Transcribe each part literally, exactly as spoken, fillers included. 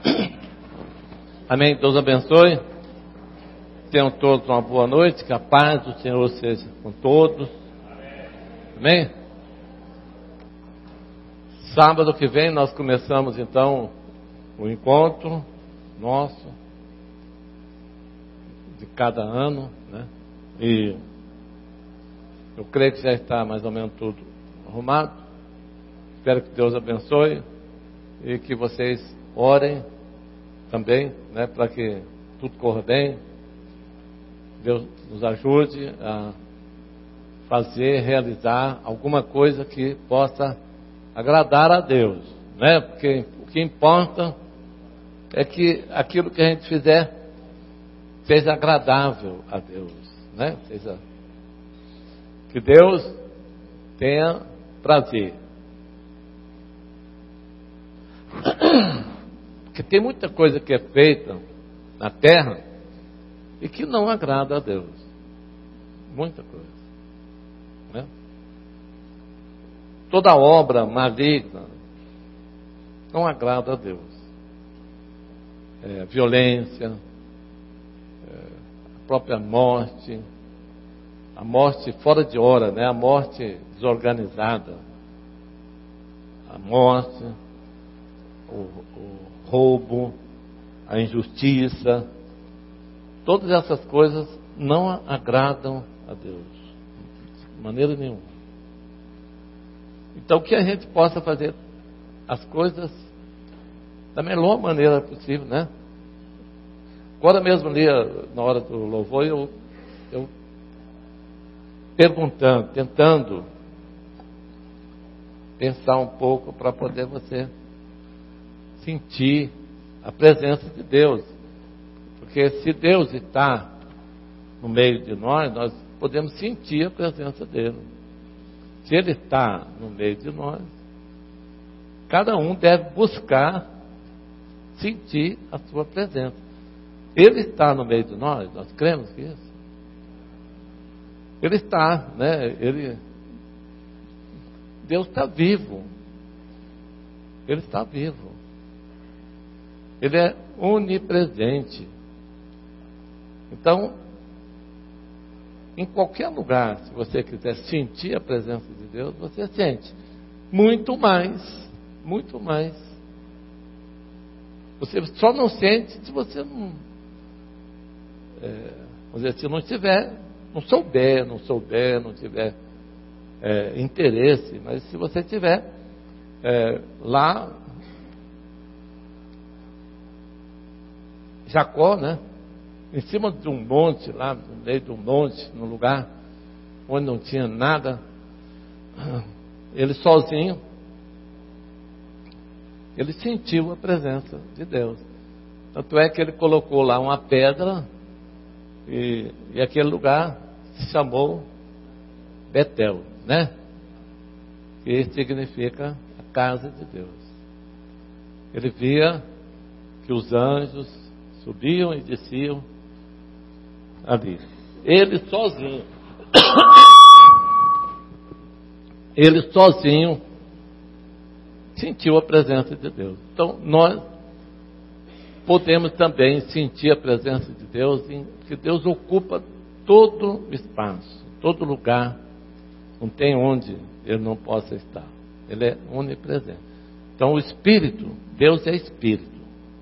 Amém. Deus abençoe. Tenham todos uma boa noite. Que a paz do Senhor seja com todos. Amém. Sábado que vem nós começamos então o encontro nosso de cada ano, né? E eu creio que já está mais ou menos tudo arrumado. Espero que Deus abençoe e que vocês orem também, né, para que tudo corra bem. Deus nos ajude a fazer, realizar alguma coisa que possa agradar a Deus, né? Porque o que importa é que aquilo que a gente fizer seja agradável a Deus, né? Seja, que Deus tenha prazer. Porque tem muita coisa que é feita na terra e que não agrada a Deus. Muita coisa, né? Toda obra maligna não agrada a Deus. É, violência, é, a própria morte, a morte fora de hora, né? A morte desorganizada, a morte, o, o roubo, a injustiça, todas essas coisas não agradam a Deus de maneira nenhuma. Então que a gente possa fazer as coisas da melhor maneira possível, né? Agora mesmo ali, na hora do louvor, eu, eu perguntando, tentando pensar um pouco para poder você sentir a presença de Deus. Porque se Deus está no meio de nós, nós podemos sentir a presença dele. Se ele está no meio de nós, cada um deve buscar sentir a sua presença. Ele está no meio de nós, nós cremos nisso. Ele está, né? Ele, Deus está vivo. Ele está vivo. Ele é onipresente. Então, em qualquer lugar, se você quiser sentir a presença de Deus, você sente. Muito mais, muito mais. Você só não sente se você não, é, vamos dizer, se não tiver, não souber, não souber, não tiver é, interesse. Mas se você tiver é, lá, Jacó, né? Em cima de um monte, lá no meio de um monte, num lugar onde não tinha nada, ele sozinho, ele sentiu a presença de Deus. Tanto é que ele colocou lá uma pedra e, e aquele lugar se chamou Betel, né? Que significa a casa de Deus. Ele via que os anjos subiam e desciam ali. Ele sozinho. Ele sozinho sentiu a presença de Deus. Então, nós podemos também sentir a presença de Deus, que Deus ocupa todo o espaço, todo lugar. Não tem onde Ele não possa estar. Ele é onipresente. Então, o Espírito, Deus é Espírito.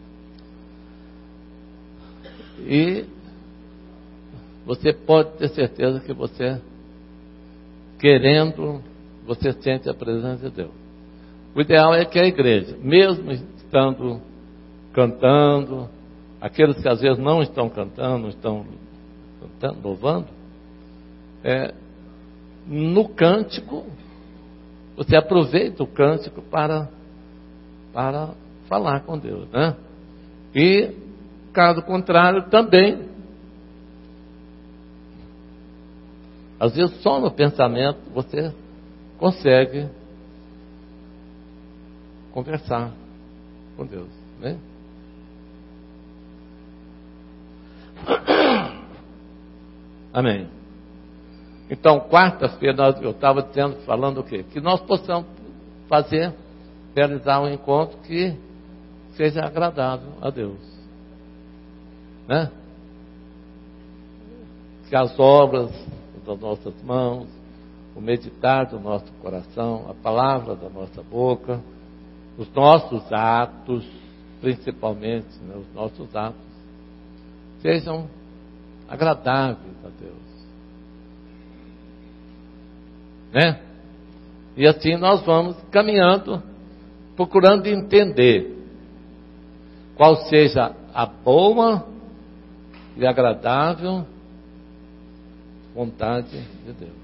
E você pode ter certeza que você, querendo, você sente a presença de Deus. O ideal é que a igreja, mesmo estando cantando, aqueles que às vezes não estão cantando, não estão cantando, louvando, é, no cântico, você aproveita o cântico para, para falar com Deus, né? E, caso contrário, também, às vezes só no pensamento você consegue conversar com Deus, né? Amém. Então, quarta-feira eu estava dizendo, falando o quê? Que nós possamos fazer, realizar um encontro que seja agradável a Deus, né? Que as obras das nossas mãos, o meditar do nosso coração, a palavra da nossa boca, os nossos atos, principalmente, né, os nossos atos, sejam agradáveis a Deus, né? E assim nós vamos caminhando, procurando entender qual seja a boa e agradável vontade de Deus,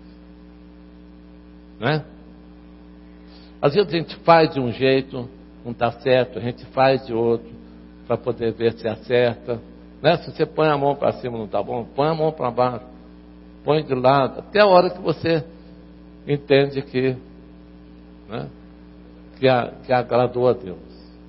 né? Às vezes a gente faz de um jeito, não está certo, a gente faz de outro, para poder ver se acerta, né? Se você põe a mão para cima não está bom, põe a mão para baixo, põe de lado, até a hora que você entende que, né, que, a, que agradou a Deus.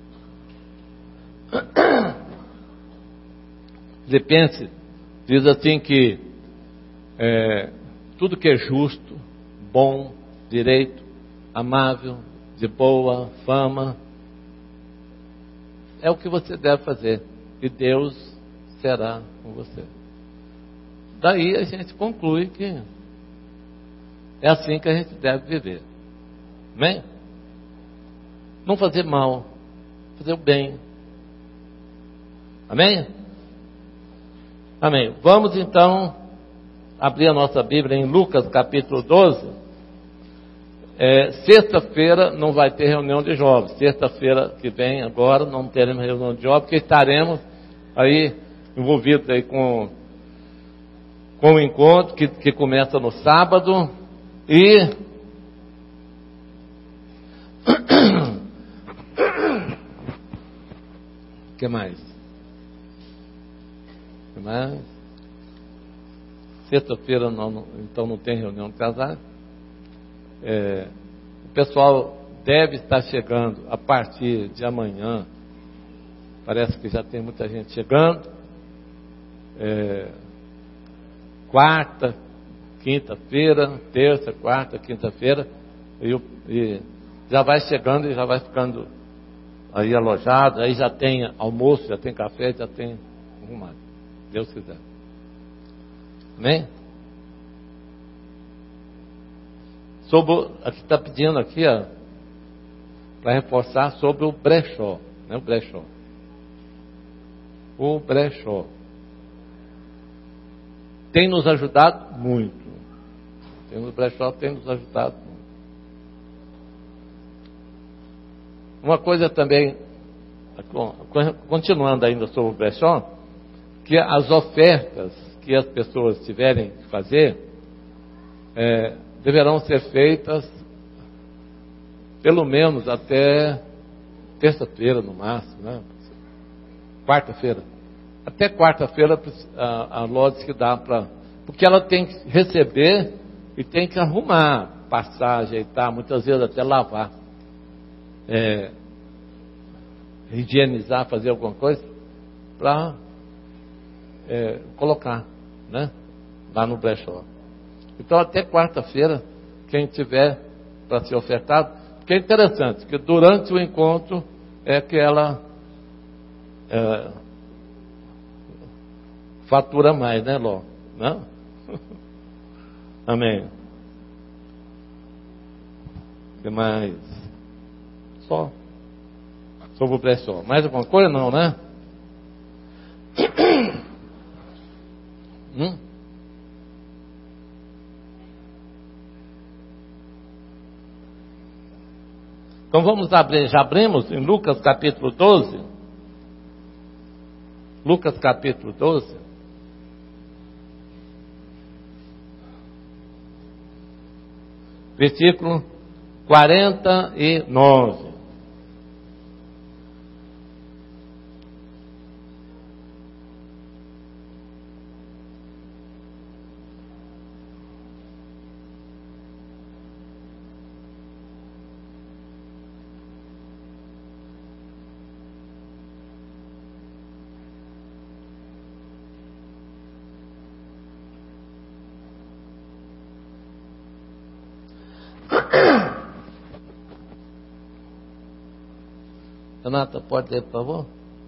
Filipenses diz assim que é, tudo que é justo, bom, direito, amável, de boa fama, é o que você deve fazer, e Deus será com você. Daí a gente conclui que é assim que a gente deve viver. Amém? Não fazer mal, fazer o bem. Amém? Amém. Vamos então abrir a nossa Bíblia em Lucas capítulo doze. É, sexta-feira não vai ter reunião de jovens. Sexta-feira que vem agora não teremos reunião de jovens, porque estaremos aí envolvidos aí com, com o encontro que, que começa no sábado. E o que mais? O que mais? Sexta-feira não, então não tem reunião de casais. É, o pessoal deve estar chegando a partir de amanhã. Parece que já tem muita gente chegando. É, quarta, quinta-feira, terça, quarta, quinta-feira, e, e já vai chegando e já vai ficando aí alojado. Aí já tem almoço, já tem café, já tem arrumado. Deus quiser. Amém? Sobre, aqui está pedindo aqui, ó, para reforçar sobre o brechó, né? O brechó. O brechó tem nos ajudado muito. Tem o brechó tem nos ajudado muito. Uma coisa também, continuando ainda sobre o brechó, que as ofertas que as pessoas tiverem que fazer, é, deverão ser feitas pelo menos até terça-feira no máximo, né? Quarta-feira. Até quarta-feira a, a Lourdes que dá para... Porque ela tem que receber e tem que arrumar, passar, ajeitar, muitas vezes até lavar, é, higienizar, fazer alguma coisa para é, colocar, né? Lá no brechó. Então até quarta-feira, quem tiver para ser ofertado, porque é interessante, que durante o encontro é que ela é, fatura mais, né, Ló? Não? Amém. O que mais? Só. Sobre o brechó. Mais alguma coisa? Não, né? hum? Então vamos abrir, já abrimos em Lucas capítulo doze. Lucas capítulo doze. Versículo quarenta e nove. Renata, pode ler, por favor?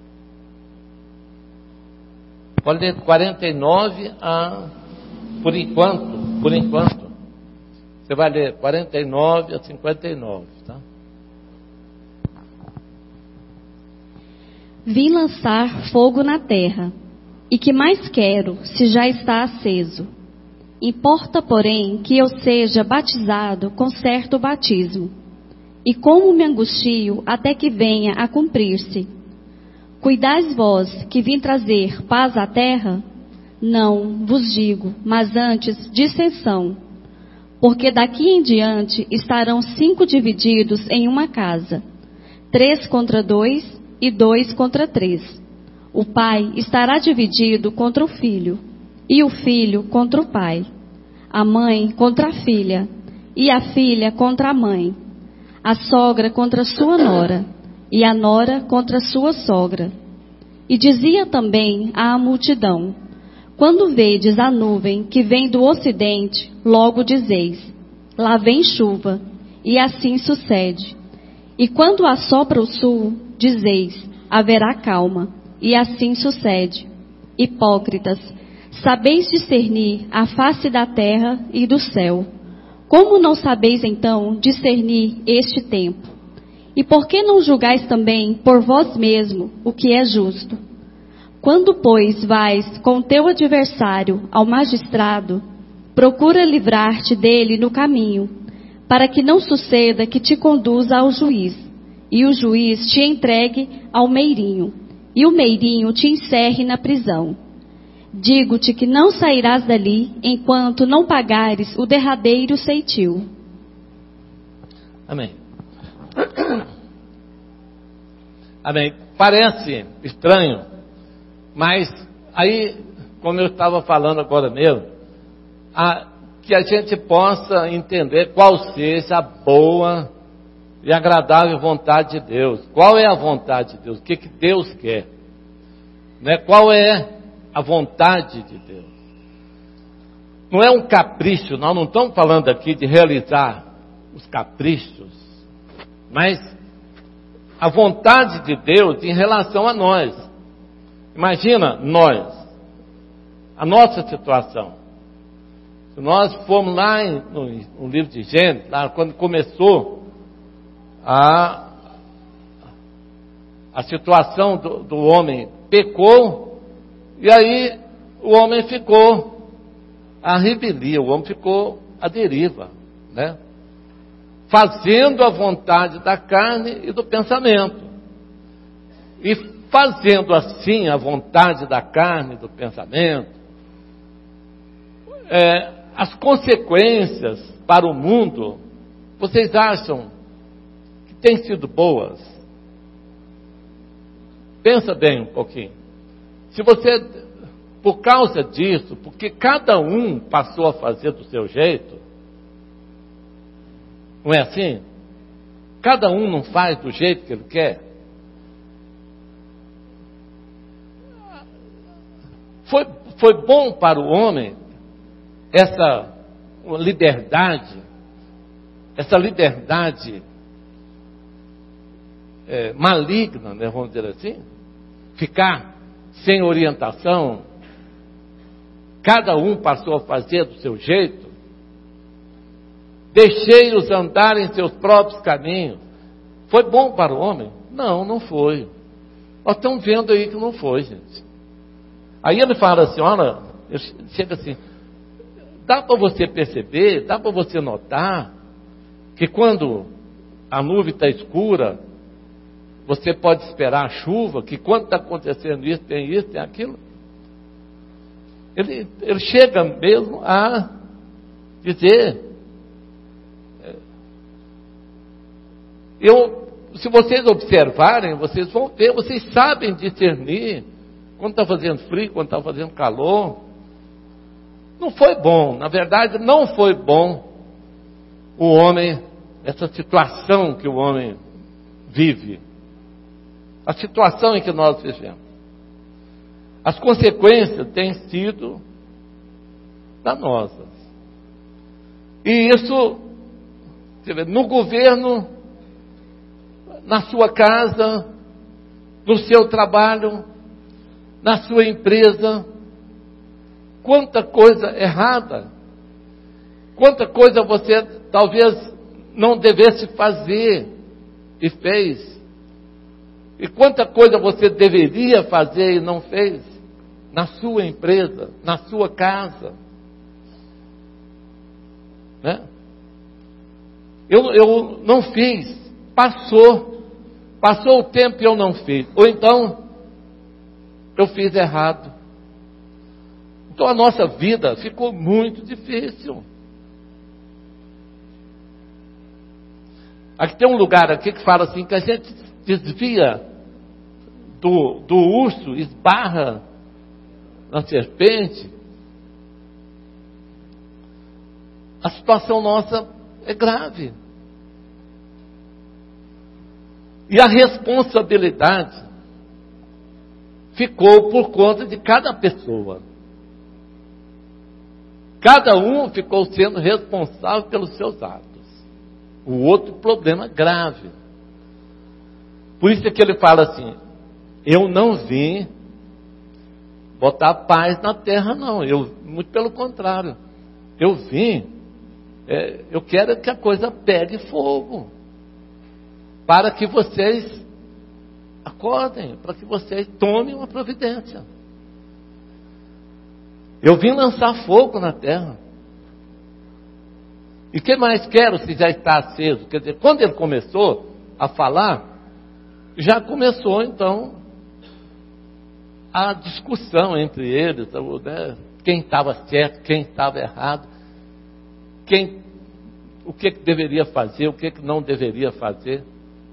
Pode ler quarenta e nove a, por enquanto, por enquanto. Você vai ler quarenta e nove a cinquenta e nove, tá? Vim lançar fogo na terra, e que mais quero, se já está aceso? Importa, porém, que eu seja batizado com certo batismo. E como me angustio até que venha a cumprir-se. Cuidais vós que vim trazer paz à terra? Não, vos digo, mas antes dissensão. Porque daqui em diante estarão cinco divididos em uma casa, três contra dois e dois contra três. O pai estará dividido contra o filho, e o filho contra o pai. A mãe contra a filha, e a filha contra a mãe. A sogra contra a sua nora, e a nora contra a sua sogra. E dizia também à multidão: quando vedes a nuvem que vem do ocidente, logo dizeis: lá vem chuva, e assim sucede. E quando assopra o sul, dizeis: haverá calma, e assim sucede. Hipócritas, sabeis discernir a face da terra e do céu. Como não sabeis então discernir este tempo? E por que não julgais também por vós mesmo o que é justo? Quando, pois, vais com teu adversário ao magistrado, procura livrar-te dele no caminho, para que não suceda que te conduza ao juiz, e o juiz te entregue ao meirinho, e o meirinho te encerre na prisão. Digo-te que não sairás dali enquanto não pagares o derradeiro ceitil. Amém. Amém. Parece estranho, mas aí, como eu estava falando agora mesmo, a, que a gente possa entender qual seja a boa e agradável vontade de Deus. Qual é a vontade de Deus? O que, que Deus quer? Né? Qual é a vontade de Deus? Não é um capricho, nós não estamos falando aqui de realizar os caprichos, mas a vontade de Deus em relação a nós. Imagina nós, a nossa situação. Se nós formos lá em, no, no livro de Gênesis, lá quando começou a, a situação do, do homem, pecou, e aí o homem ficou à rebelia, o homem ficou à deriva, né? Fazendo a vontade da carne e do pensamento. E fazendo assim a vontade da carne e do pensamento, é, as consequências para o mundo, vocês acham que têm sido boas? Pensa bem um pouquinho. Se você, por causa disso, porque cada um passou a fazer do seu jeito, não é assim? Cada um não faz do jeito que ele quer. Foi, foi bom para o homem essa liberdade, essa liberdade é, maligna, né, vamos dizer assim, ficar sem orientação, cada um passou a fazer do seu jeito, deixei-os andar em seus próprios caminhos. Foi bom para o homem? Não, não foi. Nós estamos vendo aí que não foi, gente. Aí ele fala assim, olha, chega assim, dá para você perceber, dá para você notar, que quando a nuvem está escura, você pode esperar a chuva, que quando está acontecendo isso, tem isso, tem aquilo. Ele, ele chega mesmo a dizer, eu, se vocês observarem, vocês vão ver, vocês sabem discernir, quando está fazendo frio, quando está fazendo calor. Não foi bom, na verdade não foi bom o homem, essa situação que o homem vive, a situação em que nós vivemos. As consequências têm sido danosas. E isso, no governo, na sua casa, no seu trabalho, na sua empresa. Quanta coisa errada, quanta coisa você talvez não devesse fazer e fez, e quanta coisa você deveria fazer e não fez, na sua empresa, na sua casa, né? Eu, eu não fiz, passou, passou o tempo e eu não fiz, ou então, eu fiz errado. Então a nossa vida ficou muito difícil. Aqui tem um lugar aqui que fala assim, que a gente desvia do, do urso, esbarra na serpente. A situação nossa é grave. E a responsabilidade ficou por conta de cada pessoa. Cada um ficou sendo responsável pelos seus atos. O outro problema grave. Por isso é que ele fala assim, eu não vim botar paz na terra, não. Eu, muito pelo contrário. Eu vim, é, eu quero que a coisa pegue fogo. Para que vocês acordem, para que vocês tomem uma providência. Eu vim lançar fogo na terra. E que mais quero se já está aceso? Quer dizer, quando ele começou a falar, já começou então a discussão entre eles, né? Quem estava certo, quem estava errado, quem, o que, que deveria fazer, o que, que não deveria fazer.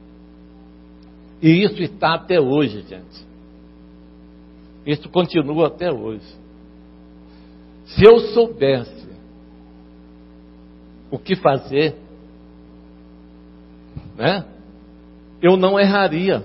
E isso está até hoje, gente. Isso continua até hoje. Se eu soubesse o que fazer, né, eu não erraria.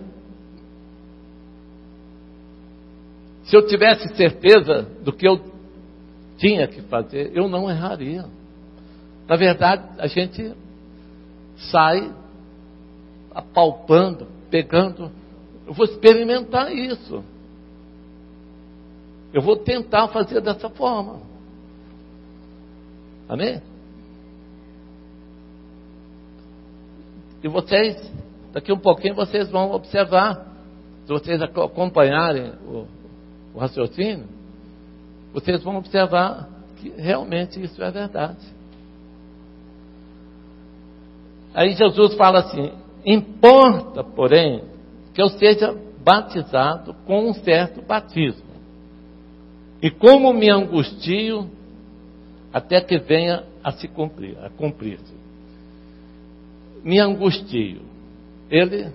Se eu tivesse certeza do que eu tinha que fazer, eu não erraria. Na verdade, a gente sai apalpando, pegando. Eu vou experimentar isso. Eu vou tentar fazer dessa forma. Amém? E vocês, daqui um pouquinho, vocês vão observar, se vocês acompanharem o, o raciocínio, vocês vão observar que realmente isso é verdade. Aí Jesus fala assim, importa, porém, que eu seja batizado com um certo batismo. E como me angustio até que venha a se cumprir, a cumprir-se. Me angustio. Ele,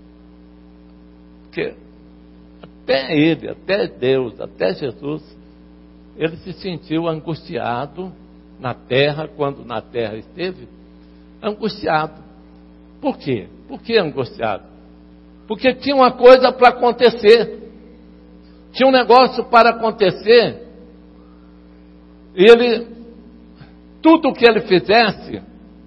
que até ele, até Deus, até Jesus, ele se sentiu angustiado na terra, quando na terra esteve, angustiado. Por quê? Por que angustiado? Porque tinha uma coisa para acontecer. Tinha um negócio para acontecer. E ele, tudo o que ele fizesse,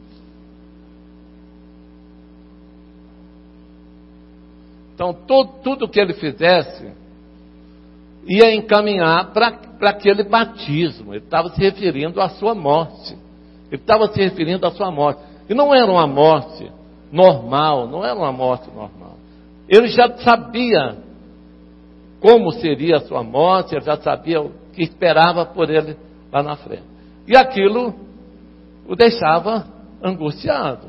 então tudo, tudo que ele fizesse, ia encaminhar para aquele batismo. Ele estava se referindo à sua morte. Ele estava se referindo à sua morte. E não era uma morte normal, não era uma morte normal. Ele já sabia como seria a sua morte, ele já sabia o que esperava por ele lá na frente. E aquilo o deixava angustiado.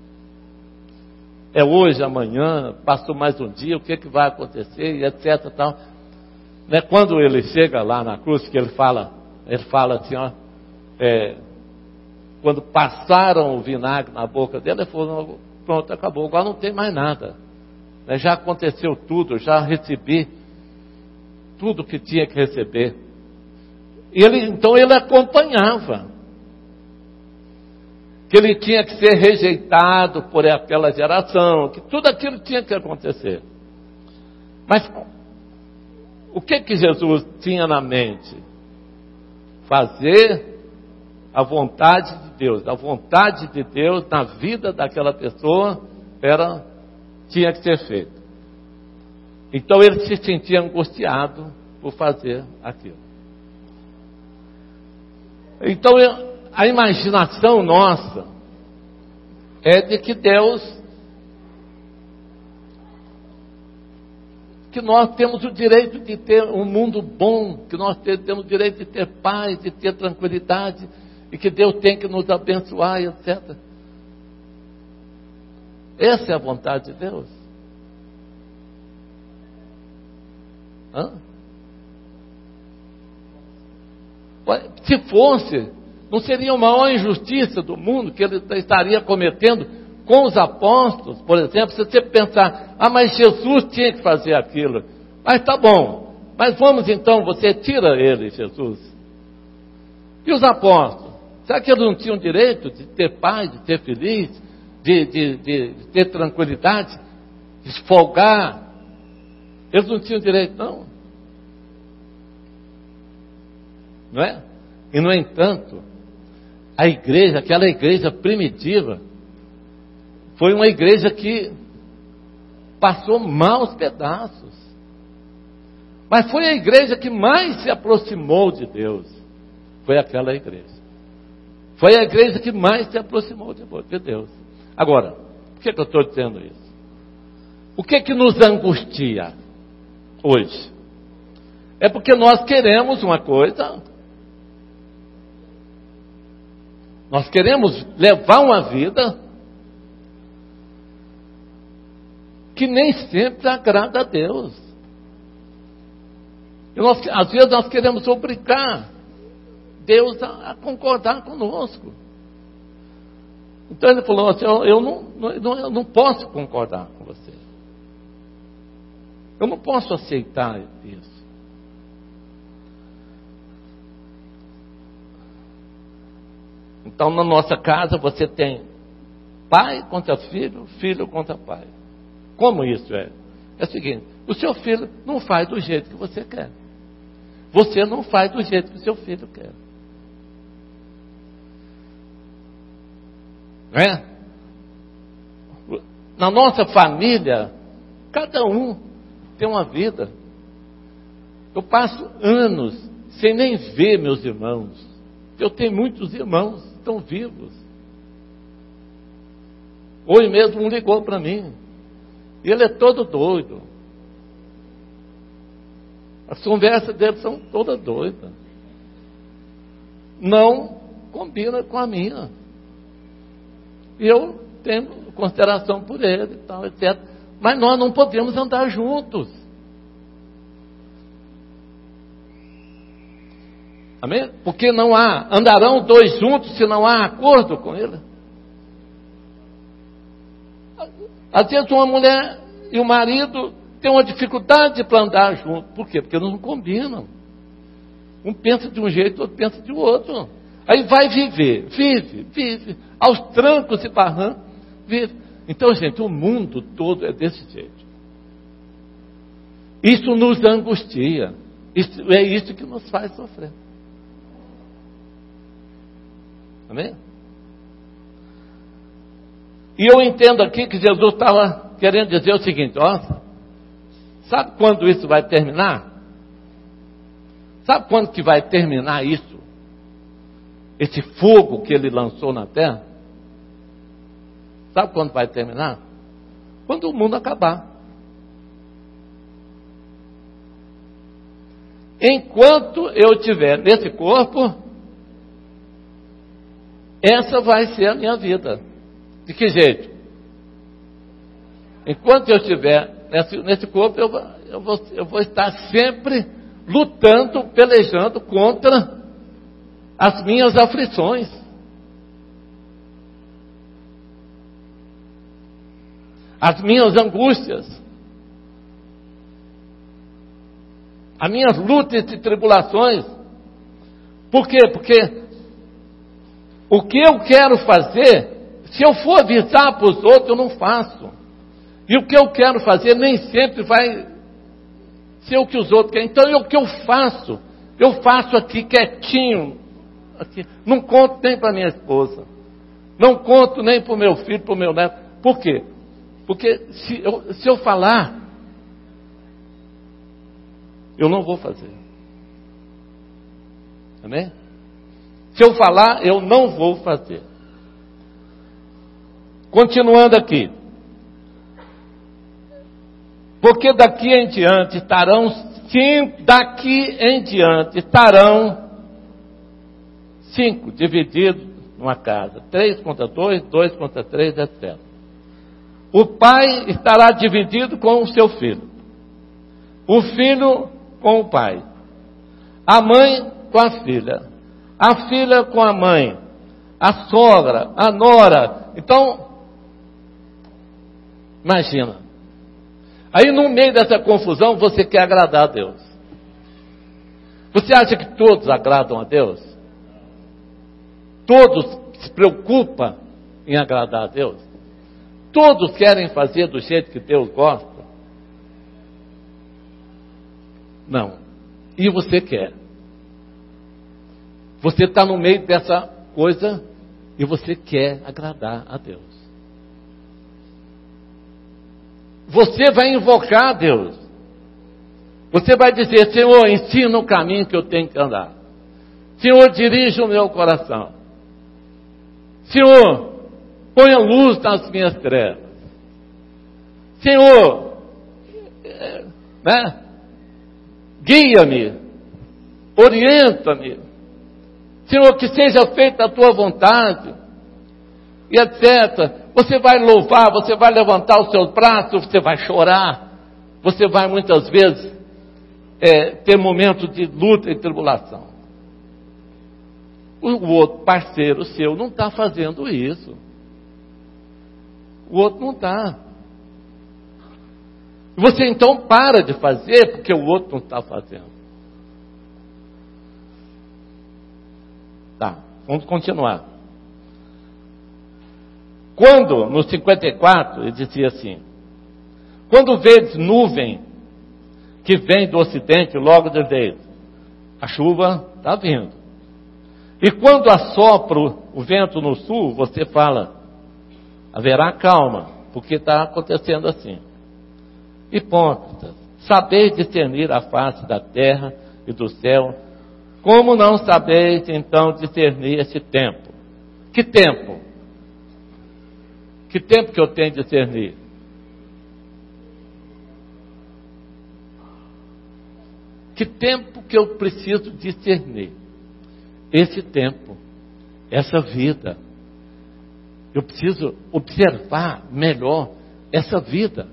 É hoje, amanhã, passou mais um dia, o que, que vai acontecer, e etc. Tal. Né? Quando ele chega lá na cruz, que ele fala, ele fala assim, ó, é, quando passaram o vinagre na boca dele, ele falou, pronto, acabou, agora não tem mais nada. Né? Já aconteceu tudo, já recebi tudo que tinha que receber. E ele, então ele acompanhava. Que ele tinha que ser rejeitado por aquela geração, que tudo aquilo tinha que acontecer. Mas o que que Jesus tinha na mente? Fazer a vontade de Deus. A vontade de Deus na vida daquela pessoa era, tinha que ser feita. Então ele se sentia angustiado por fazer aquilo. Então a imaginação nossa é de que Deus, que nós temos o direito de ter um mundo bom, que nós temos o direito de ter paz, de ter tranquilidade, e que Deus tem que nos abençoar, etcétera. Essa é a vontade de Deus. Hã? Se fosse, não seria a maior injustiça do mundo que ele estaria cometendo com os apóstolos, por exemplo, se você pensar, ah, mas Jesus tinha que fazer aquilo. Mas tá bom, mas vamos então, você tira ele, Jesus. E os apóstolos? Será que eles não tinham direito de ter paz, de ter feliz, de, de, de, de ter tranquilidade, de se folgar? Eles não tinham direito, não. Não é? E no entanto, a igreja, aquela igreja primitiva, foi uma igreja que passou maus pedaços. Mas foi a igreja que mais se aproximou de Deus. Foi aquela igreja. Foi a igreja que mais se aproximou de Deus. Agora, por que, que eu estou dizendo isso? O que que nos angustia hoje? É porque nós queremos uma coisa, nós queremos levar uma vida que nem sempre agrada a Deus. E nós, às vezes nós queremos obrigar Deus a, a concordar conosco. Então ele falou assim, eu, eu, não, não, eu não posso concordar com você. Eu não posso aceitar isso. Então na nossa casa você tem pai contra filho, filho contra pai. Como isso é? É o seguinte, o seu filho não faz do jeito que você quer. Você não faz do jeito que o seu filho quer. Não é? Na nossa família, cada um tem uma vida. Eu passo anos sem nem ver meus irmãos. Eu tenho muitos irmãos que estão vivos. Hoje mesmo um ligou para mim. E ele é todo doido. As conversas dele são todas doidas. Não combina com a minha. E eu tenho consideração por ele e tal, etcétera. Mas nós não podemos andar juntos. Amém? Porque não há, andarão dois juntos se não há acordo com ele. Às vezes uma mulher e o marido têm uma dificuldade para andar junto. Por quê? Porque eles não combinam. Um pensa de um jeito, o outro pensa de outro. Aí vai viver, vive, vive, aos trancos e barrancos, vive. Então, gente, o mundo todo é desse jeito. Isso nos angustia. Isso, é isso que nos faz sofrer. Amém? E eu entendo aqui que Jesus estava querendo dizer o seguinte, ó, sabe quando isso vai terminar? Sabe quando que vai terminar isso? Esse fogo que ele lançou na terra? Sabe quando vai terminar? Quando o mundo acabar. Enquanto eu estiver nesse corpo, essa vai ser a minha vida. De que jeito? Enquanto eu estiver nesse, nesse corpo, eu, eu, vou, eu vou estar sempre lutando, pelejando contra as minhas aflições. As minhas angústias. As minhas lutas e tribulações. Por quê? Porque o que eu quero fazer, se eu for avisar para os outros, eu não faço. E o que eu quero fazer nem sempre vai ser o que os outros querem. Então, o que eu faço? Eu faço aqui quietinho. Aqui. Não conto nem para minha esposa. Não conto nem para o meu filho, para o meu neto. Por quê? Porque se eu, se eu falar, eu não vou fazer. Amém? Se eu falar, eu não vou fazer. Continuando aqui. Porque daqui em diante estarão, cinco, daqui em diante estarão cinco divididos numa casa. Três contra dois, dois contra três, etcétera. O pai estará dividido com o seu filho. O filho com o pai. A mãe com a filha. A filha com a mãe. A sogra, a nora. Então, imagina. Aí no meio dessa confusão você quer agradar a Deus. Você acha que todos agradam a Deus? Todos se preocupam em agradar a Deus? Todos querem fazer do jeito que Deus gosta? Não. E você quer. Você está no meio dessa coisa e você quer agradar a Deus. Você vai invocar a Deus. Você vai dizer: Senhor, ensina o caminho que eu tenho que andar. Senhor, dirige o meu coração. Senhor, ponha luz nas minhas trevas. Senhor, né? Guia-me, orienta-me. Senhor, que seja feita a tua vontade, e etcétera. Você vai louvar, você vai levantar os seus braços, você vai chorar, você vai muitas vezes é, ter momentos de luta e tribulação. O, o outro parceiro seu não está fazendo isso. O outro não está. Você então para de fazer porque o outro não está fazendo. Tá, vamos continuar. Quando, no cinquenta e quatro, ele dizia assim: quando vedes nuvem que vem do ocidente, logo dizeis, a chuva está vindo. E quando assopra o vento no sul, você fala, haverá calma, porque está acontecendo assim. Hipócritas, sabeis discernir a face da terra e do céu, como não sabeis então discernir esse tempo? Que tempo? Que tempo que eu tenho de discernir? Que tempo que eu preciso discernir? Esse tempo, essa vida. Eu preciso observar melhor essa vida.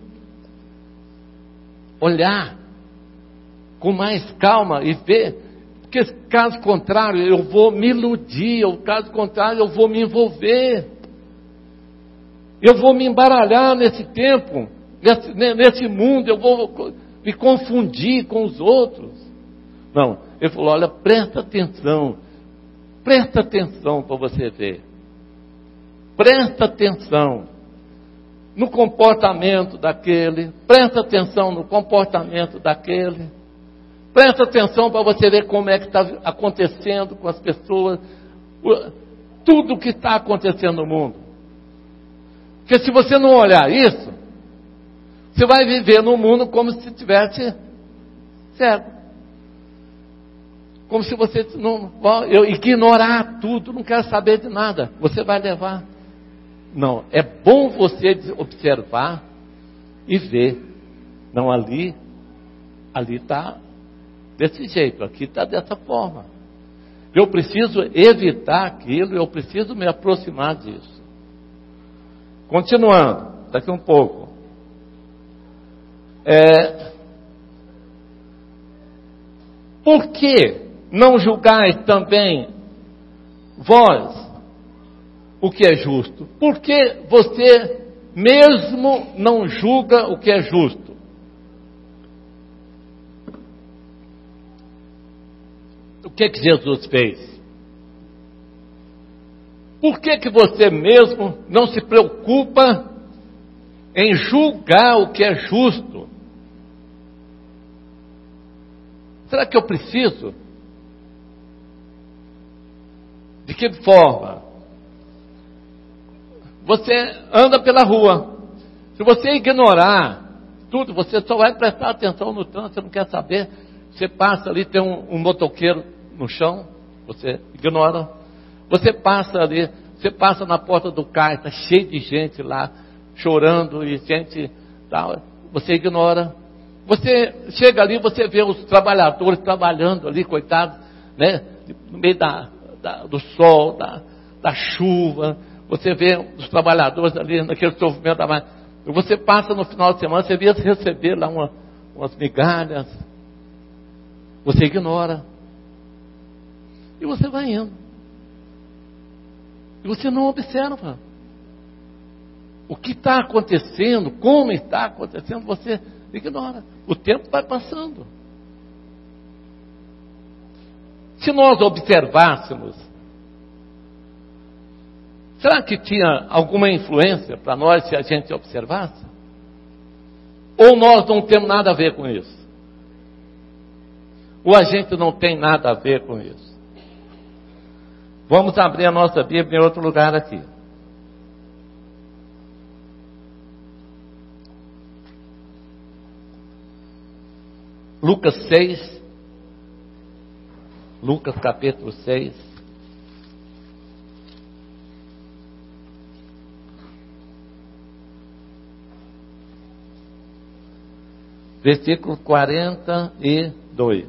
Olhar com mais calma e ver, porque caso contrário eu vou me iludir, ou caso contrário eu vou me envolver. Eu vou me embaralhar nesse tempo, nesse, nesse mundo, eu vou me confundir com os outros. Não, ele falou, olha, presta atenção, presta atenção para você ver. Presta atenção no comportamento daquele, presta atenção no comportamento daquele, presta atenção para você ver como é que está acontecendo com as pessoas, tudo que está acontecendo no mundo. Porque se você não olhar isso, você vai viver no mundo como se estivesse cego. Como se você não, eu ignorar tudo, não quero saber de nada. Você vai levar. Não, é bom você observar e ver. Não, ali, ali está desse jeito, aqui está dessa forma. Eu preciso evitar aquilo, eu preciso me aproximar disso. Continuando, daqui um pouco. É, por que não julgais também vós o que é justo? Por que você mesmo não julga o que é justo? O que é que Jesus fez? Por que que você mesmo não se preocupa em julgar o que é justo? Será que eu preciso? De que forma? Você anda pela rua. Se você ignorar tudo, você só vai prestar atenção no trânsito, você não quer saber Você passa ali, tem um, um motoqueiro no chão, você ignora. Você passa ali, você passa na porta do cais, está cheio de gente lá, chorando e gente tal, você ignora. Você chega ali, você vê os trabalhadores trabalhando ali, coitados, né? No meio da, da, do sol, da, da chuva. Você vê os trabalhadores ali naquele sofrimento. Você passa no final de semana, você vê receber lá uma, umas migalhas. Você ignora. E você vai indo. E você não observa. O que está acontecendo, como está acontecendo, você ignora. O tempo vai passando. Se nós observássemos, será que tinha alguma influência para nós se a gente observasse? Ou nós não temos nada a ver com isso? Ou a gente não tem nada a ver com isso? Vamos abrir a nossa Bíblia em outro lugar aqui. Lucas seis, Lucas capítulo seis, versículo quarenta e dois.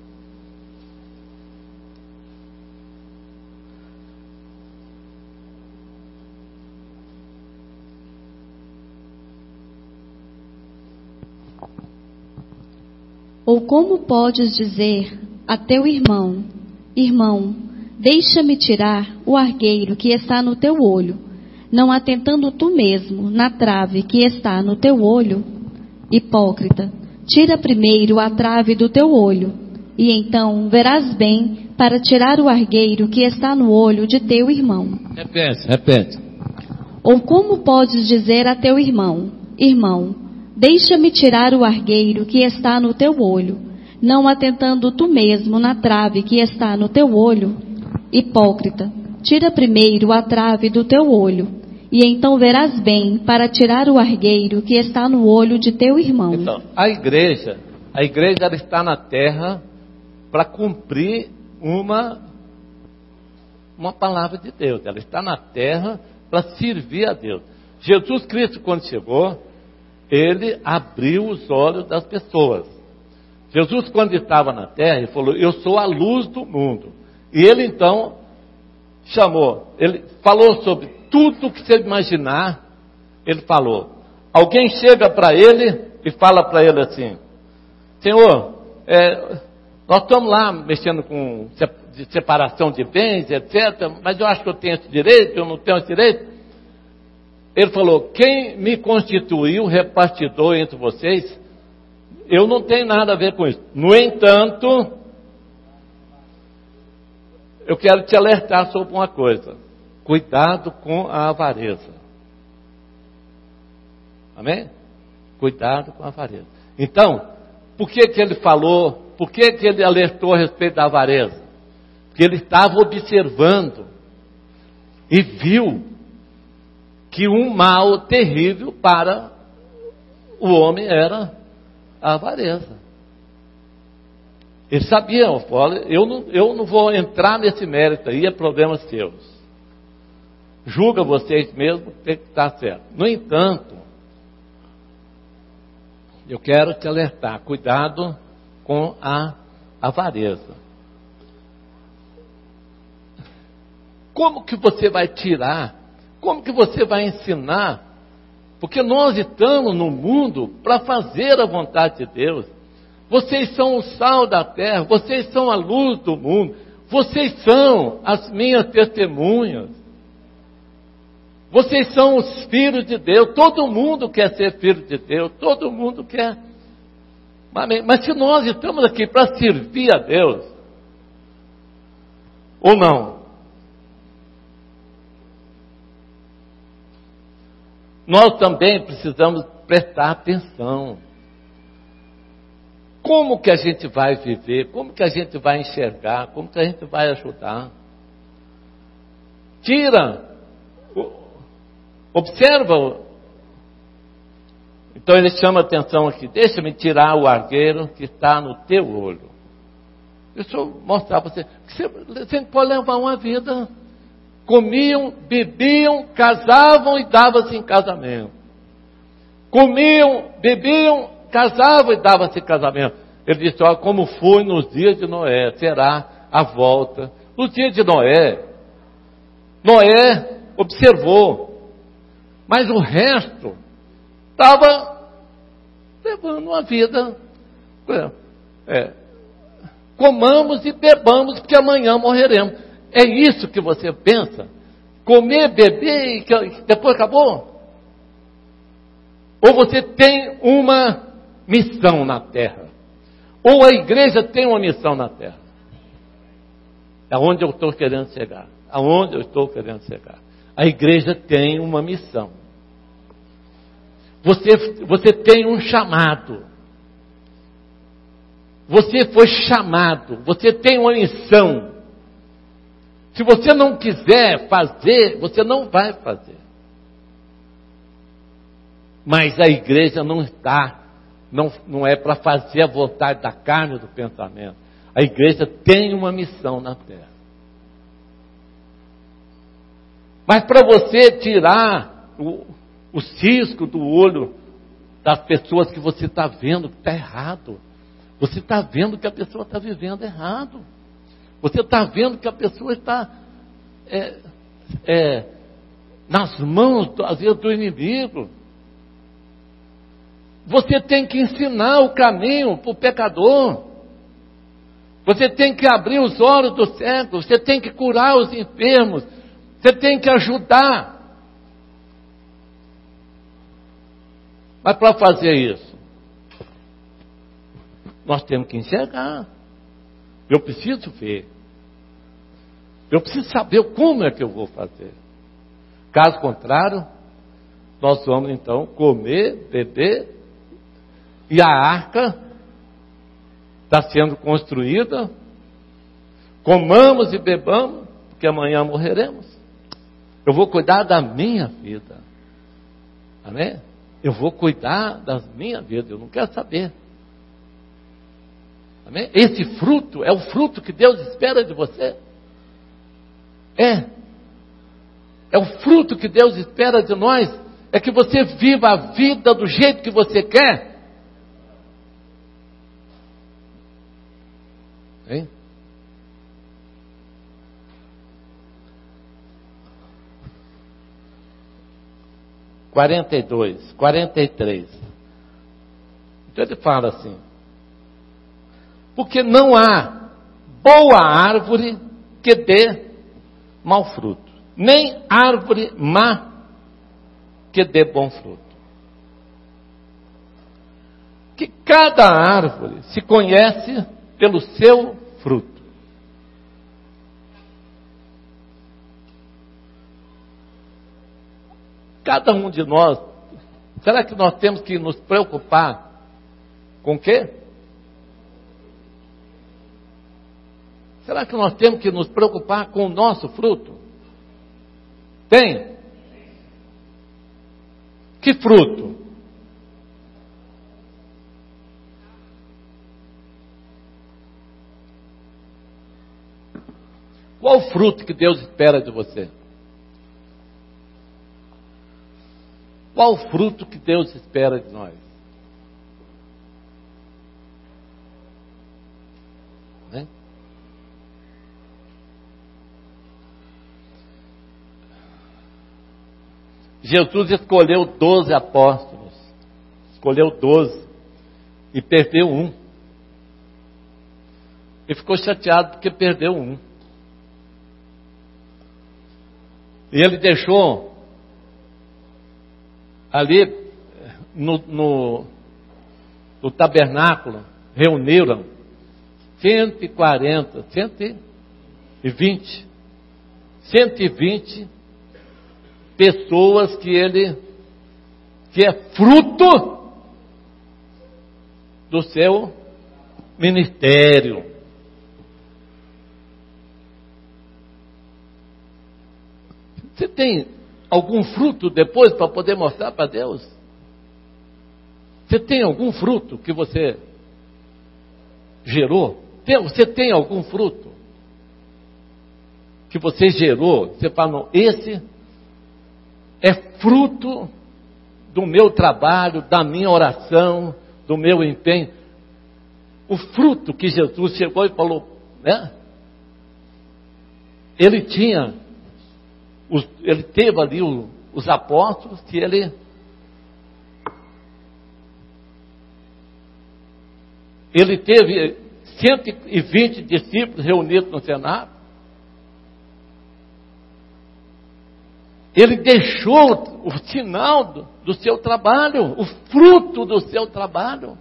Ou como podes dizer a teu irmão, irmão, deixa-me tirar o argueiro que está no teu olho, não atentando tu mesmo na trave que está no teu olho? Hipócrita, tira primeiro a trave do teu olho, e então verás bem para tirar o argueiro que está no olho de teu irmão. Repete, repete. Ou como podes dizer a teu irmão, irmão, deixa-me tirar o argueiro que está no teu olho, não atentando tu mesmo na trave que está no teu olho? Hipócrita, tira primeiro a trave do teu olho, e então verás bem para tirar o argueiro que está no olho de teu irmão. Então, a igreja, a igreja ela está na terra para cumprir uma, uma palavra de Deus. Ela está na terra para servir a Deus. Jesus Cristo, quando chegou, ele abriu os olhos das pessoas. Jesus, quando estava na terra, ele falou, eu sou a luz do mundo. E ele então chamou, ele falou sobre tudo que você imaginar, ele falou. Alguém chega para ele e fala para ele assim, Senhor, é, nós estamos lá mexendo com separação de bens, etcétera, mas eu acho que eu tenho esse direito, eu não tenho esse direito. Ele falou, quem me constituiu repartidor entre vocês, eu não tenho nada a ver com isso. No entanto, eu quero te alertar sobre uma coisa. Cuidado com a avareza. Amém? Cuidado com a avareza. Então, por que que ele falou, por que que ele alertou a respeito da avareza? Porque ele estava observando e viu que um mal terrível para o homem era a avareza. Ele sabia, eu não, eu não vou entrar nesse mérito aí, é problema seus. Julga vocês mesmo, tem que estar certo. No entanto, eu quero te alertar, cuidado com a avareza. Como que você vai tirar? Como que você vai ensinar? Porque nós estamos no mundo para fazer a vontade de Deus. Vocês são o sal da terra, vocês são a luz do mundo, vocês são as minhas testemunhas. Vocês são os filhos de Deus, todo mundo quer ser filho de Deus, todo mundo quer. Mas se nós estamos aqui para servir a Deus, ou não? Nós também precisamos prestar atenção. Como que a gente vai viver? Como que a gente vai enxergar? Como que a gente vai ajudar? Tira, observa. Então ele chama a atenção aqui, deixa-me tirar o argueiro que está no teu olho. Deixa eu mostrar para você. Você, você pode levar uma vida. Comiam, bebiam, casavam e davam-se em casamento. Comiam, bebiam, casavam e davam-se em casamento. Ele disse, olha, como foi nos dias de Noé, será a volta. Nos dias de Noé, Noé observou, mas o resto estava levando uma vida. É, comamos e bebamos, porque amanhã morreremos. É isso que você pensa? Comer, beber e depois acabou? Ou você tem uma missão na terra? Ou a igreja tem uma missão na terra? É onde eu estou querendo chegar. Aonde eu estou querendo chegar. A igreja tem uma missão. Você, você tem um chamado. Você foi chamado. Você tem uma missão. Se você não quiser fazer, você não vai fazer. Mas a igreja não está, não, não é para fazer a vontade da carne ou do pensamento. A igreja tem uma missão na terra. Mas para você tirar o, o cisco do olho das pessoas que você está vendo que está errado. Você está vendo que a pessoa está vivendo errado. Você está vendo que a pessoa está é, é, nas mãos, às vezes, do inimigo. Você tem que ensinar o caminho para o pecador. Você tem que abrir os olhos do cego. Você tem que curar os enfermos. Você tem que ajudar. Mas para fazer isso, nós temos que enxergar. Eu preciso ver. Eu preciso saber como é que eu vou fazer. Caso contrário, nós vamos então comer, beber, e a arca está sendo construída. Comamos e bebamos, porque amanhã morreremos. Eu vou cuidar da minha vida. Amém? Eu vou cuidar da minha vida. Eu não quero saber. Amém? Esse fruto é o fruto que Deus espera de você. É. É o fruto que Deus espera de nós. É que você viva a vida do jeito que você quer. Hein? quarenta e dois, quarenta e três. Então ele fala assim: porque não há boa árvore que dê mau fruto, nem árvore má que dê bom fruto. Que cada árvore se conhece pelo seu fruto. Cada um de nós, será que nós temos que nos preocupar com o quê? Será que nós temos que nos preocupar com o nosso fruto? Tem? Que fruto? Qual o fruto que Deus espera de você? Qual o fruto que Deus espera de nós? Né? Jesus escolheu doze apóstolos, escolheu doze e perdeu um. Ele ficou chateado porque perdeu um. E ele deixou ali no, no, no tabernáculo, reuniram cento e quarenta, cento e vinte, cento e vinte pessoas que ele, que é fruto do seu ministério. Você tem algum fruto depois para poder mostrar para Deus? Você tem algum fruto que você gerou? Tem, você tem algum fruto que você gerou? Você fala, não, esse é fruto do meu trabalho, da minha oração, do meu empenho. O fruto que Jesus chegou e falou, né? Ele tinha, os, ele teve ali o, os apóstolos que ele, ele teve cento e vinte discípulos reunidos no cenário. Ele deixou o sinal do, do seu trabalho, o fruto do seu trabalho.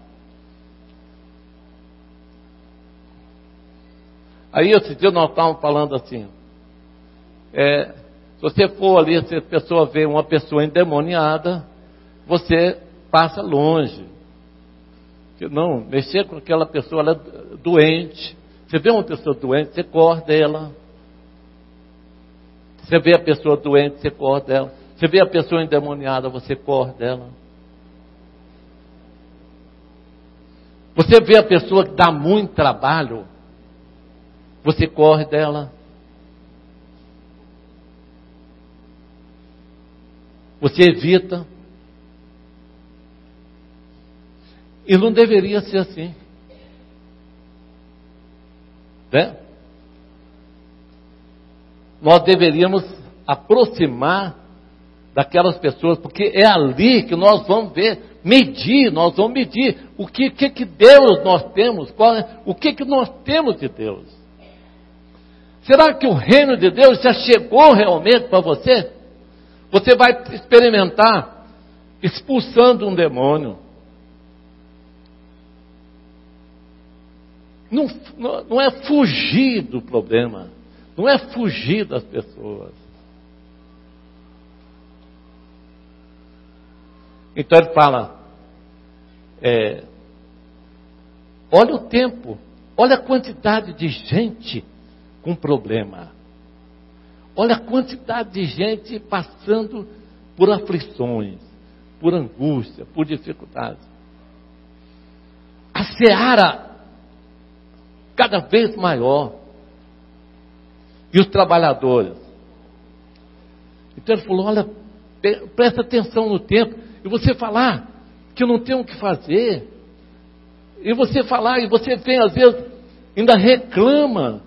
Aí esse dia nós estávamos falando assim, é, se você for ali, se a pessoa vê uma pessoa endemoniada, você passa longe. Não, mexer com aquela pessoa, ela é doente. Você vê uma pessoa doente, você corre dela. Você vê a pessoa doente, você corre dela. Você vê a pessoa endemoniada, você corre dela. Você vê a pessoa que dá muito trabalho, você corre dela. Você evita. E não deveria ser assim. Né? Nós deveríamos aproximar daquelas pessoas, porque é ali que nós vamos ver, medir, nós vamos medir o que, que, que Deus nós temos, qual é, o que, que nós temos de Deus. Será que o reino de Deus já chegou realmente para você? Você vai experimentar expulsando um demônio. Não, não, não é fugir do problema, não é fugir das pessoas. Então ele fala, é, olha o tempo, olha a quantidade de gente com problema. Olha a quantidade de gente passando por aflições, por angústia, por dificuldades. A seara cada vez maior. E os trabalhadores. Então ele falou, olha, presta atenção no tempo. E você falar que eu não tenho o que fazer. E você falar, e você vem às vezes, ainda reclama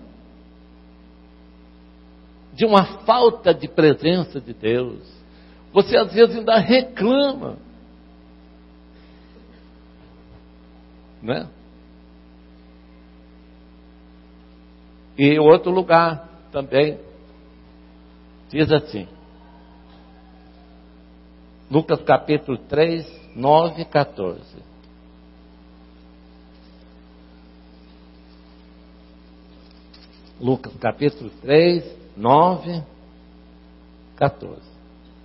de uma falta de presença de Deus. Você às vezes ainda reclama. Né? E outro lugar também diz assim, Lucas capítulo três, nove e quatorze. Lucas capítulo três, nove, quatorze.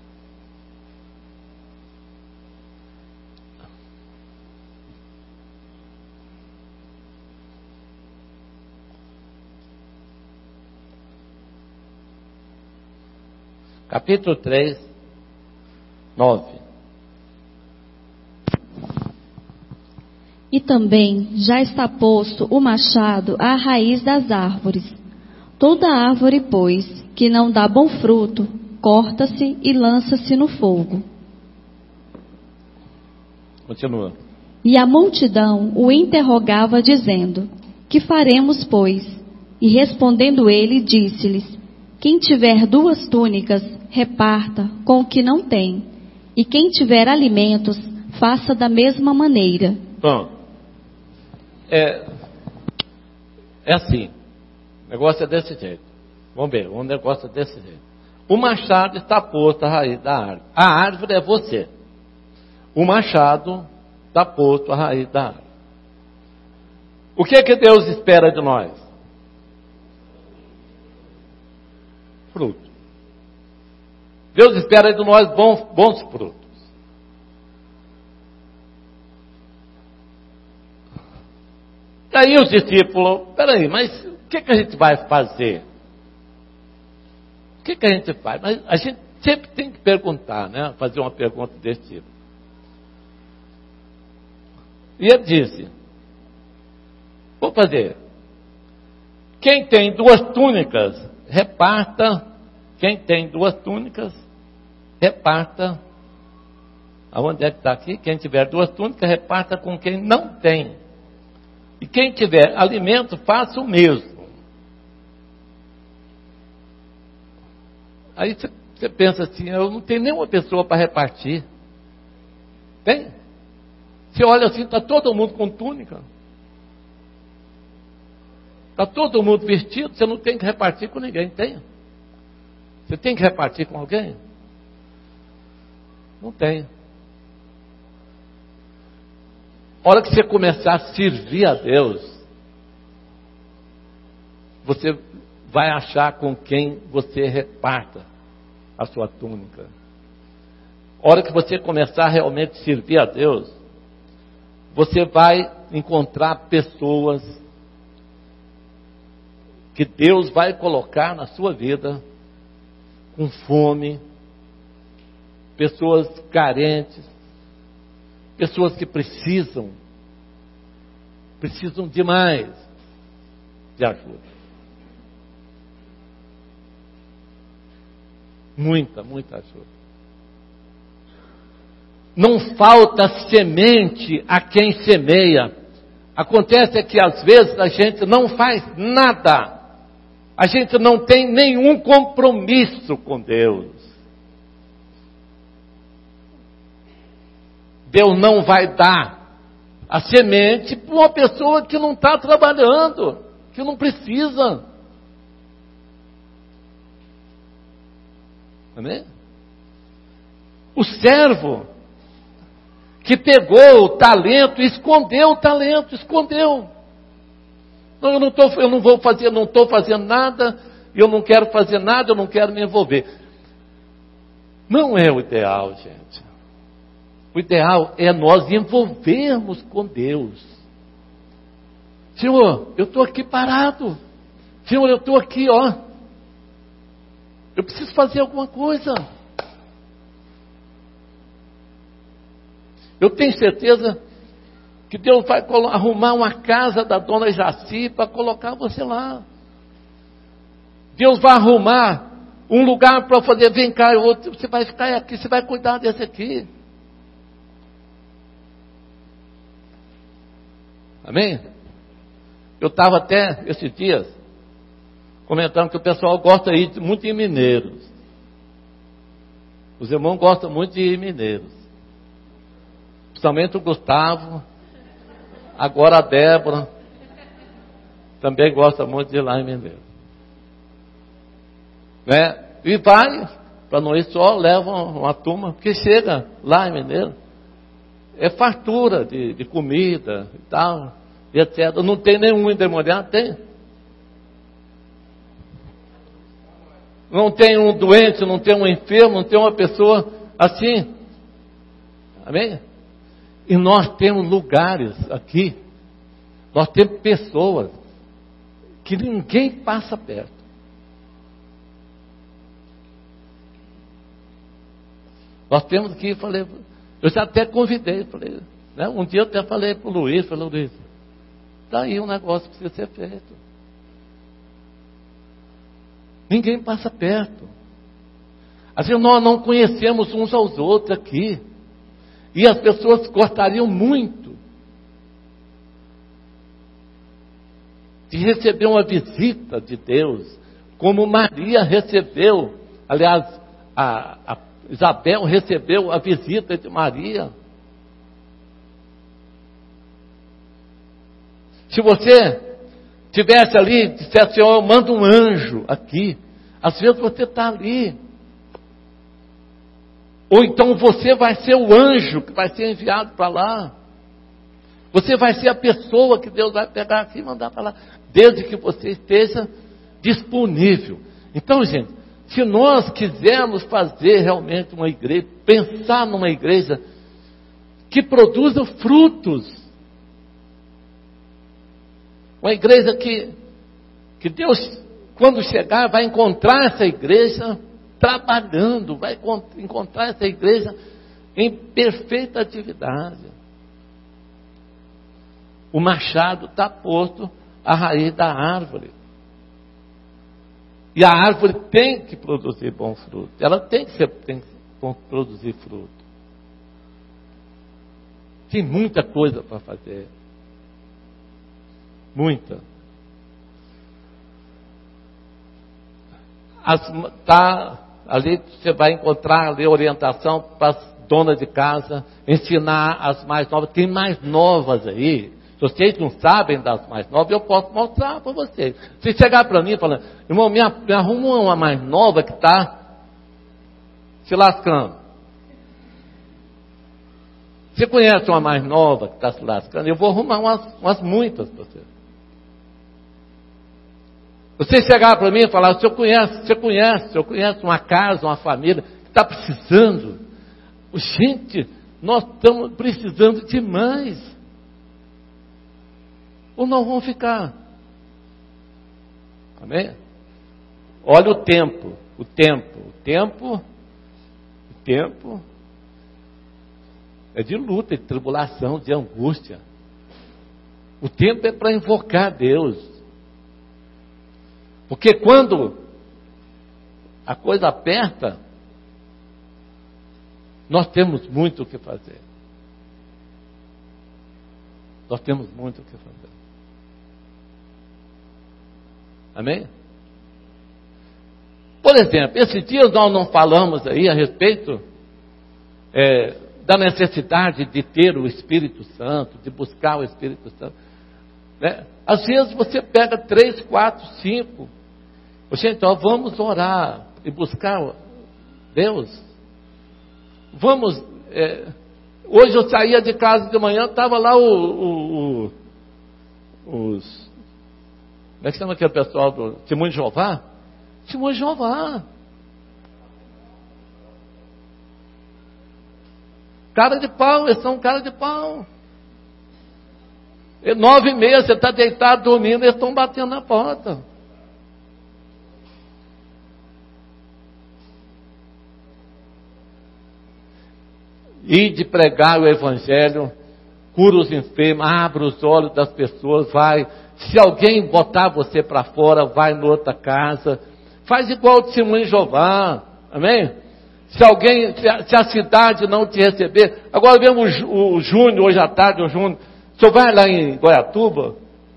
Capítulo três, nove. E também já está posto o machado à raiz das árvores. Toda árvore, pois, que não dá bom fruto, corta-se e lança-se no fogo. Continua. E a multidão o interrogava, dizendo, que faremos, pois? E respondendo ele, disse-lhes, quem tiver duas túnicas, reparta com o que não tem. E quem tiver alimentos, faça da mesma maneira. Bom, é, é assim, o negócio é desse jeito. Vamos ver, o negócio é desse jeito. O machado está posto à raiz da árvore. A árvore é você. O machado está posto à raiz da árvore. O que é que Deus espera de nós? Fruto. Deus espera de nós bons, bons frutos. E aí os discípulos, peraí, mas o que, que a gente vai fazer? O que, que a gente faz? Mas a gente sempre tem que perguntar, né? Fazer uma pergunta desse tipo. E ele disse, vou fazer, Quem tem duas túnicas, reparta. Quem tem duas túnicas, reparta. Aonde é que está aqui? Quem tiver duas túnicas, reparta com quem não tem. E quem tiver alimento, faça o mesmo. Aí você pensa assim, eu não tenho nenhuma pessoa para repartir. Tem? Você olha assim, está todo mundo com túnica. Está todo mundo vestido, você não tem que repartir com ninguém, tem? Você tem que repartir com alguém? Não tem. A hora que você começar a servir a Deus, você vai achar com quem você reparta a sua túnica. A hora que você começar a realmente servir a Deus, você vai encontrar pessoas que Deus vai colocar na sua vida com fome, pessoas carentes, pessoas que precisam, precisam demais de ajuda. Muita, muita ajuda. Não falta semente a quem semeia. Acontece que às vezes a gente não faz nada. A gente não tem nenhum compromisso com Deus. Deus não vai dar a semente para uma pessoa que não está trabalhando, que não precisa. Amém? O servo que pegou o talento, escondeu o talento, escondeu. Não, eu não tô, eu não vou fazer, não estou fazendo nada, eu não quero fazer nada, eu não quero me envolver. Não é o ideal, gente. O ideal é nós envolvermos com Deus. Senhor, eu estou aqui parado. Senhor, eu estou aqui, ó. Eu preciso fazer alguma coisa. Eu tenho certeza que Deus vai arrumar uma casa da dona Jaci para colocar você lá. Deus vai arrumar um lugar para fazer, vem cá, outro, você vai ficar aqui, você vai cuidar desse aqui. Amém? Eu estava até esses dias comentando que o pessoal gosta de ir muito em Mineiros. Os irmãos gostam muito de ir em Mineiros. Principalmente o Gustavo. Agora a Débora. Também gosta muito de ir lá em Mineiros. Né? E vai, para não ir só, leva uma turma, porque chega lá em Mineiros. É fartura de, de comida e tal, e etcétera. Não tem nenhum endemoniado? Tem. Não tem um doente, não tem um enfermo, não tem uma pessoa assim. Amém? E nós temos lugares aqui, nós temos pessoas que ninguém passa perto. Nós temos que, falei, eu já até convidei, falei, né? Um dia eu até falei para o Luiz, falei, Luiz, está aí um negócio que precisa ser feito. Ninguém passa perto. Às vezes nós não conhecemos uns aos outros aqui. E as pessoas gostariam muito de receber uma visita de Deus, como Maria recebeu, aliás, a, a Isabel recebeu a visita de Maria. Se você tivesse ali, dissesse, Senhor, eu mando um anjo aqui, às vezes você está ali. Ou então você vai ser o anjo que vai ser enviado para lá. Você vai ser a pessoa que Deus vai pegar aqui e mandar para lá, desde que você esteja disponível. Então, gente, se nós quisermos fazer realmente uma igreja, pensar numa igreja que produza frutos, uma igreja que, que Deus, quando chegar, vai encontrar essa igreja trabalhando, vai encontrar essa igreja em perfeita atividade. O machado está posto à raiz da árvore. E a árvore tem que produzir bom fruto. Ela tem que, ser, tem que produzir fruto. Tem muita coisa para fazer. Muita. As, tá, ali você vai encontrar ali orientação para as donas de casa, ensinar as mais novas. Tem mais novas aí. Se vocês não sabem das mais novas, eu posso mostrar para vocês. Se chegar para mim e falar, irmão, me arruma uma mais nova que está se lascando. Você conhece uma mais nova que está se lascando? Eu vou arrumar umas, umas muitas para você. Você chegar para mim e falar, você conhece, você conhece, você conhece uma casa, uma família que está precisando. Gente, nós estamos precisando demais. Ou não vão ficar. Amém? Olha o tempo, o tempo, o tempo, o tempo é de luta, de tribulação, de angústia. O tempo é para invocar Deus. Porque quando a coisa aperta, nós temos muito o que fazer. Nós temos muito o que fazer. Amém? Por exemplo, esses dias nós não falamos aí a respeito é, da necessidade de ter o Espírito Santo, de buscar o Espírito Santo. Né? Às vezes você pega três, quatro, cinco. Gente, ó, vamos orar e buscar Deus. Vamos. É, hoje eu saía de casa de manhã, estava lá o, o, o, os. Como é que chama aquele pessoal do Testemunho de Jeová? Testemunho de Jeová. Cara de pau, eles são cara de pau. E nove e meia, você está deitado dormindo, eles estão batendo na porta. E de pregar o Evangelho, cura os enfermos, abre os olhos das pessoas, vai. Se alguém botar você para fora, vai em outra casa. Faz igual o Testemunho de Jeová. Amém? Se alguém, se a, se a cidade não te receber. Agora mesmo o, o Júnior, hoje à tarde, o Júnior. O senhor vai lá em Goiatuba?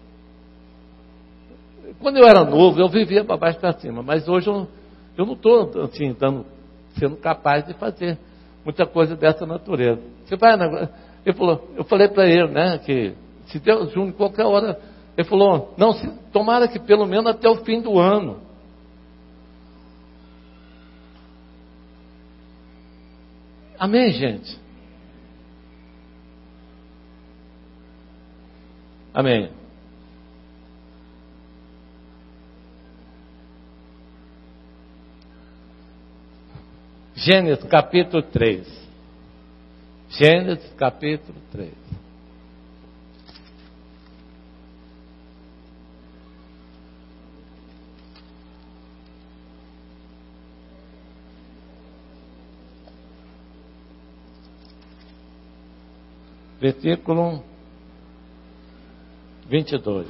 Quando eu era novo, eu vivia para baixo para cima. Mas hoje eu, eu não estou assim, dando, sendo capaz de fazer muita coisa dessa natureza. Você vai na, ele falou, eu falei para ele, né, que se Deus Júnior, qualquer hora. Ele falou, não, se, tomara que pelo menos até o fim do ano. Amém, gente? Amém. Gênesis capítulo três. Gênesis capítulo três. Versículo vinte e dois.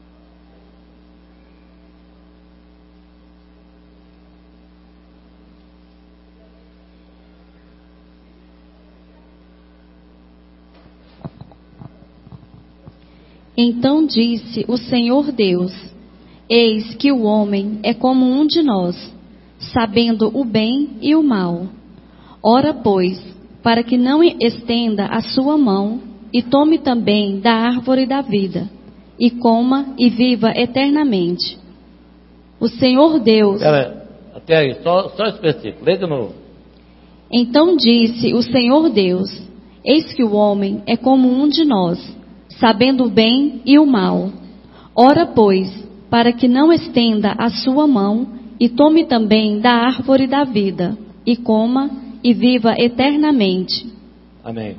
Então disse o Senhor Deus: Eis que o homem é como um de nós, sabendo o bem e o mal. Ora, pois, para que não estenda a sua mão e tome também da árvore da vida, e coma e viva eternamente. O Senhor Deus... Espera, até aí, só, só esse versículo, lê de novo. Então disse o Senhor Deus: Eis que o homem é como um de nós, sabendo o bem e o mal. Ora, pois, para que não estenda a sua mão e tome também da árvore da vida, e coma e viva eternamente. Amém.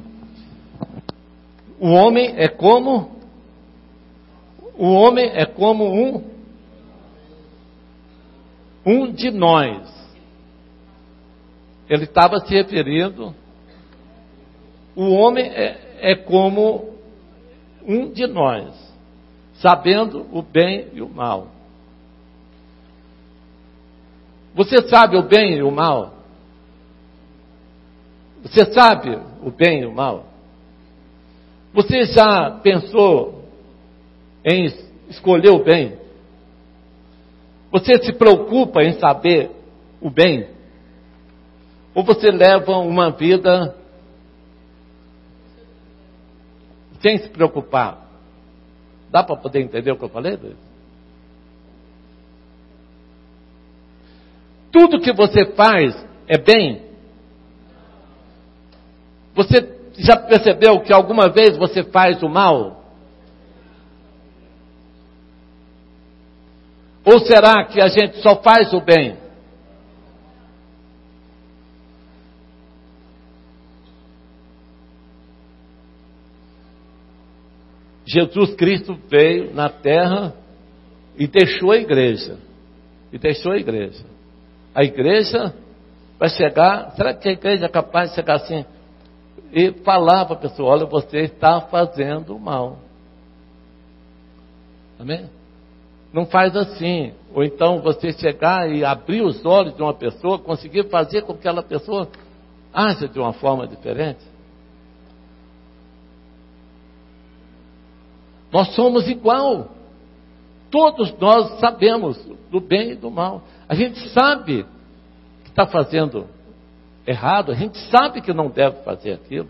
O homem é como o homem é como um um de nós. Ele estava se referindo. O homem é, é como um de nós, sabendo o bem e o mal. Você sabe o bem e o mal? Você sabe o bem e o mal? Você já pensou em escolher o bem? Você se preocupa em saber o bem? Ou você leva uma vida sem se preocupar? Dá para poder entender o que eu falei, Luiz? Tudo que você faz é bem? Você já percebeu que alguma vez você faz o mal? Ou será que a gente só faz o bem? Jesus Cristo veio na terra e deixou a igreja. E deixou a igreja. A igreja vai chegar, será que a igreja é capaz de chegar assim e falar para a pessoa, olha, você está fazendo mal. Amém? Não faz assim. Ou então você chegar e abrir os olhos de uma pessoa, conseguir fazer com que aquela pessoa aja de uma forma diferente. Nós somos igual. Todos nós sabemos do bem e do mal. A gente sabe que está fazendo errado, a gente sabe que não deve fazer aquilo.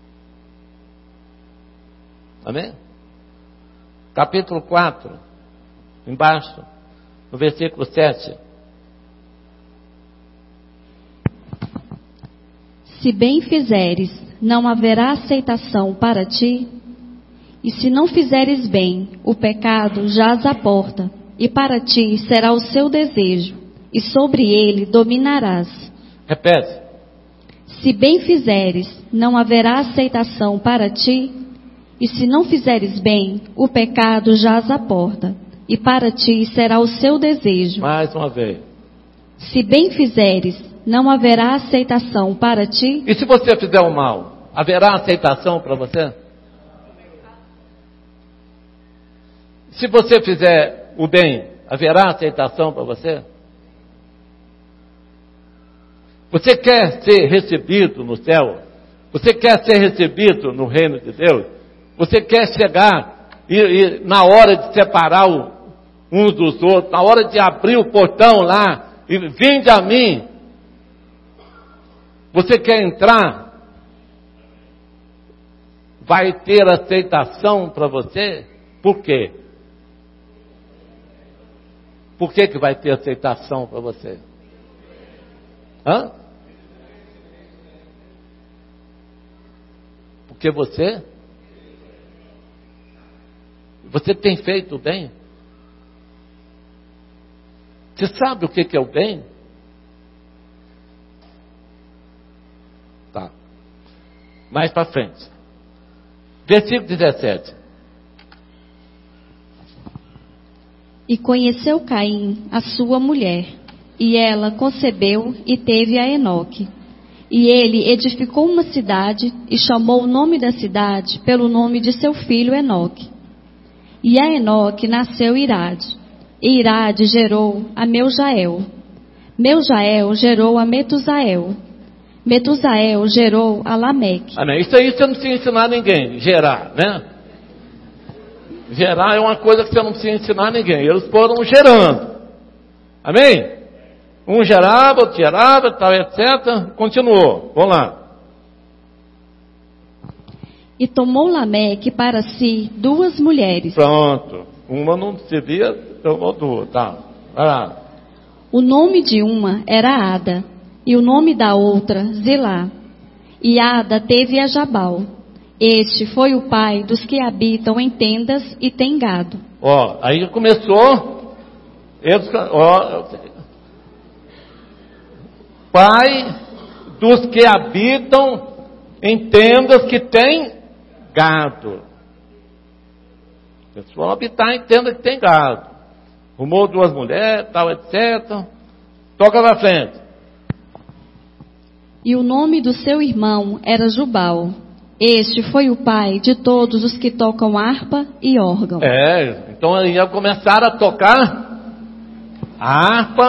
Amém? Capítulo quatro, embaixo, no versículo sete. Se bem fizeres, não haverá aceitação para ti, e se não fizeres bem, o pecado jaz à porta, e para ti será o seu desejo, e sobre ele dominarás. Repete. Se bem fizeres, não haverá aceitação para ti, e se não fizeres bem, o pecado jaz à porta, e para ti será o seu desejo. Mais uma vez. Se bem fizeres, não haverá aceitação para ti. E se você fizer o mal, haverá aceitação para você? Se você fizer o bem, haverá aceitação para você? Você quer ser recebido no céu? Você quer ser recebido no reino de Deus? Você quer chegar e, e na hora de separar o, uns dos outros, na hora de abrir o portão lá e vinde a mim? Você quer entrar? Vai ter aceitação para você? Por quê? Por que que vai ter aceitação para você? Hã? Porque você? Você tem feito o bem? Você sabe o que que é o bem? Tá. Mais para frente. Versículo dezessete. E conheceu Caim a sua mulher, e ela concebeu e teve a Enoque. E ele edificou uma cidade e chamou o nome da cidade pelo nome de seu filho Enoque. E a Enoque nasceu Irade, e Irade gerou a Meujael. Meujael gerou a Metusael. Metusael gerou a Lameque. Amém. Isso aí você não precisa ensinar a ninguém, gerar, né? Gerar é uma coisa que você não precisa ensinar a ninguém. Eles foram gerando. Amém? Um gerava, outro gerava, tal, etcétera. Continuou. Vamos lá. E tomou Lameque para si duas mulheres. Pronto. Uma não se via, tomou duas. Tá. Vai lá. O nome de uma era Ada, e o nome da outra Zilá. E Ada teve a Jabal. Este foi o pai dos que habitam em tendas e têm gado. Ó, aí começou. Eles, ó, pai dos que habitam em tendas que têm gado. Eles vão habitar em tendas que têm gado. Arrumou duas mulheres, tal, etcétera. Toca pra frente. E o nome do seu irmão era Jubal. Este foi o pai de todos os que tocam harpa e órgão. É, então aí começaram a tocar a harpa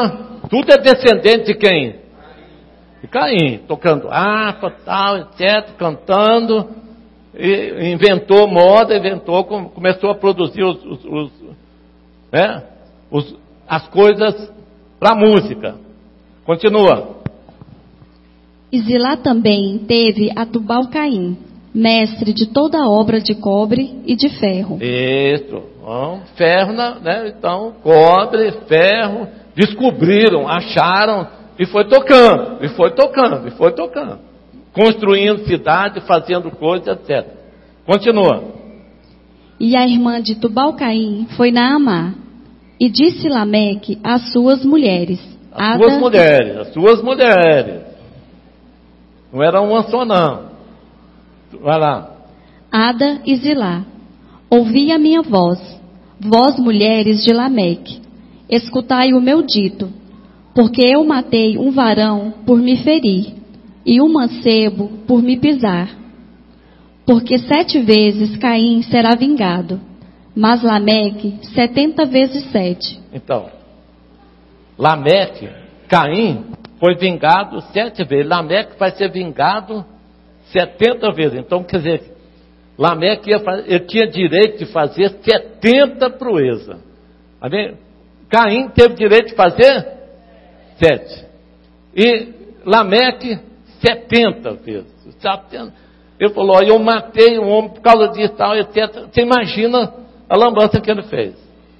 Tudo é descendente de quem? De Caim, tocando harpa, tal, etcétera, cantando, e inventou moda, inventou, começou a produzir os, os, os, né, os, as coisas para música. Continua. E Zilá também teve a Tubal-Caim, mestre de toda obra de cobre e de ferro. Isso, então, ferro, né? Então, cobre, ferro, descobriram, acharam, e foi tocando, e foi tocando, e foi tocando. Construindo cidade, fazendo coisas, etcétera. Continua. E a irmã de Tubal-Caim foi Naamá, e disse Lameque às suas mulheres. As Ada, suas mulheres, as suas mulheres. Não era uma só não. Vai lá. Ada e Zilá, ouvi a minha voz, vós mulheres de Lameque, escutai o meu dito, porque eu matei um varão por me ferir, e um mancebo por me pisar. Porque sete vezes Caim será vingado, mas Lameque setenta vezes sete. Então, Lameque, Caim, foi vingado sete vezes. Lameque vai ser vingado setenta vezes. Então, quer dizer, Lameque ia fazer, ele tinha direito de fazer setenta proezas. Amém? Caim teve direito de fazer sete. E Lameque, setenta vezes. Ele falou, eu matei um homem por causa disso, tal, etcétera. Você imagina a lambança que ele fez.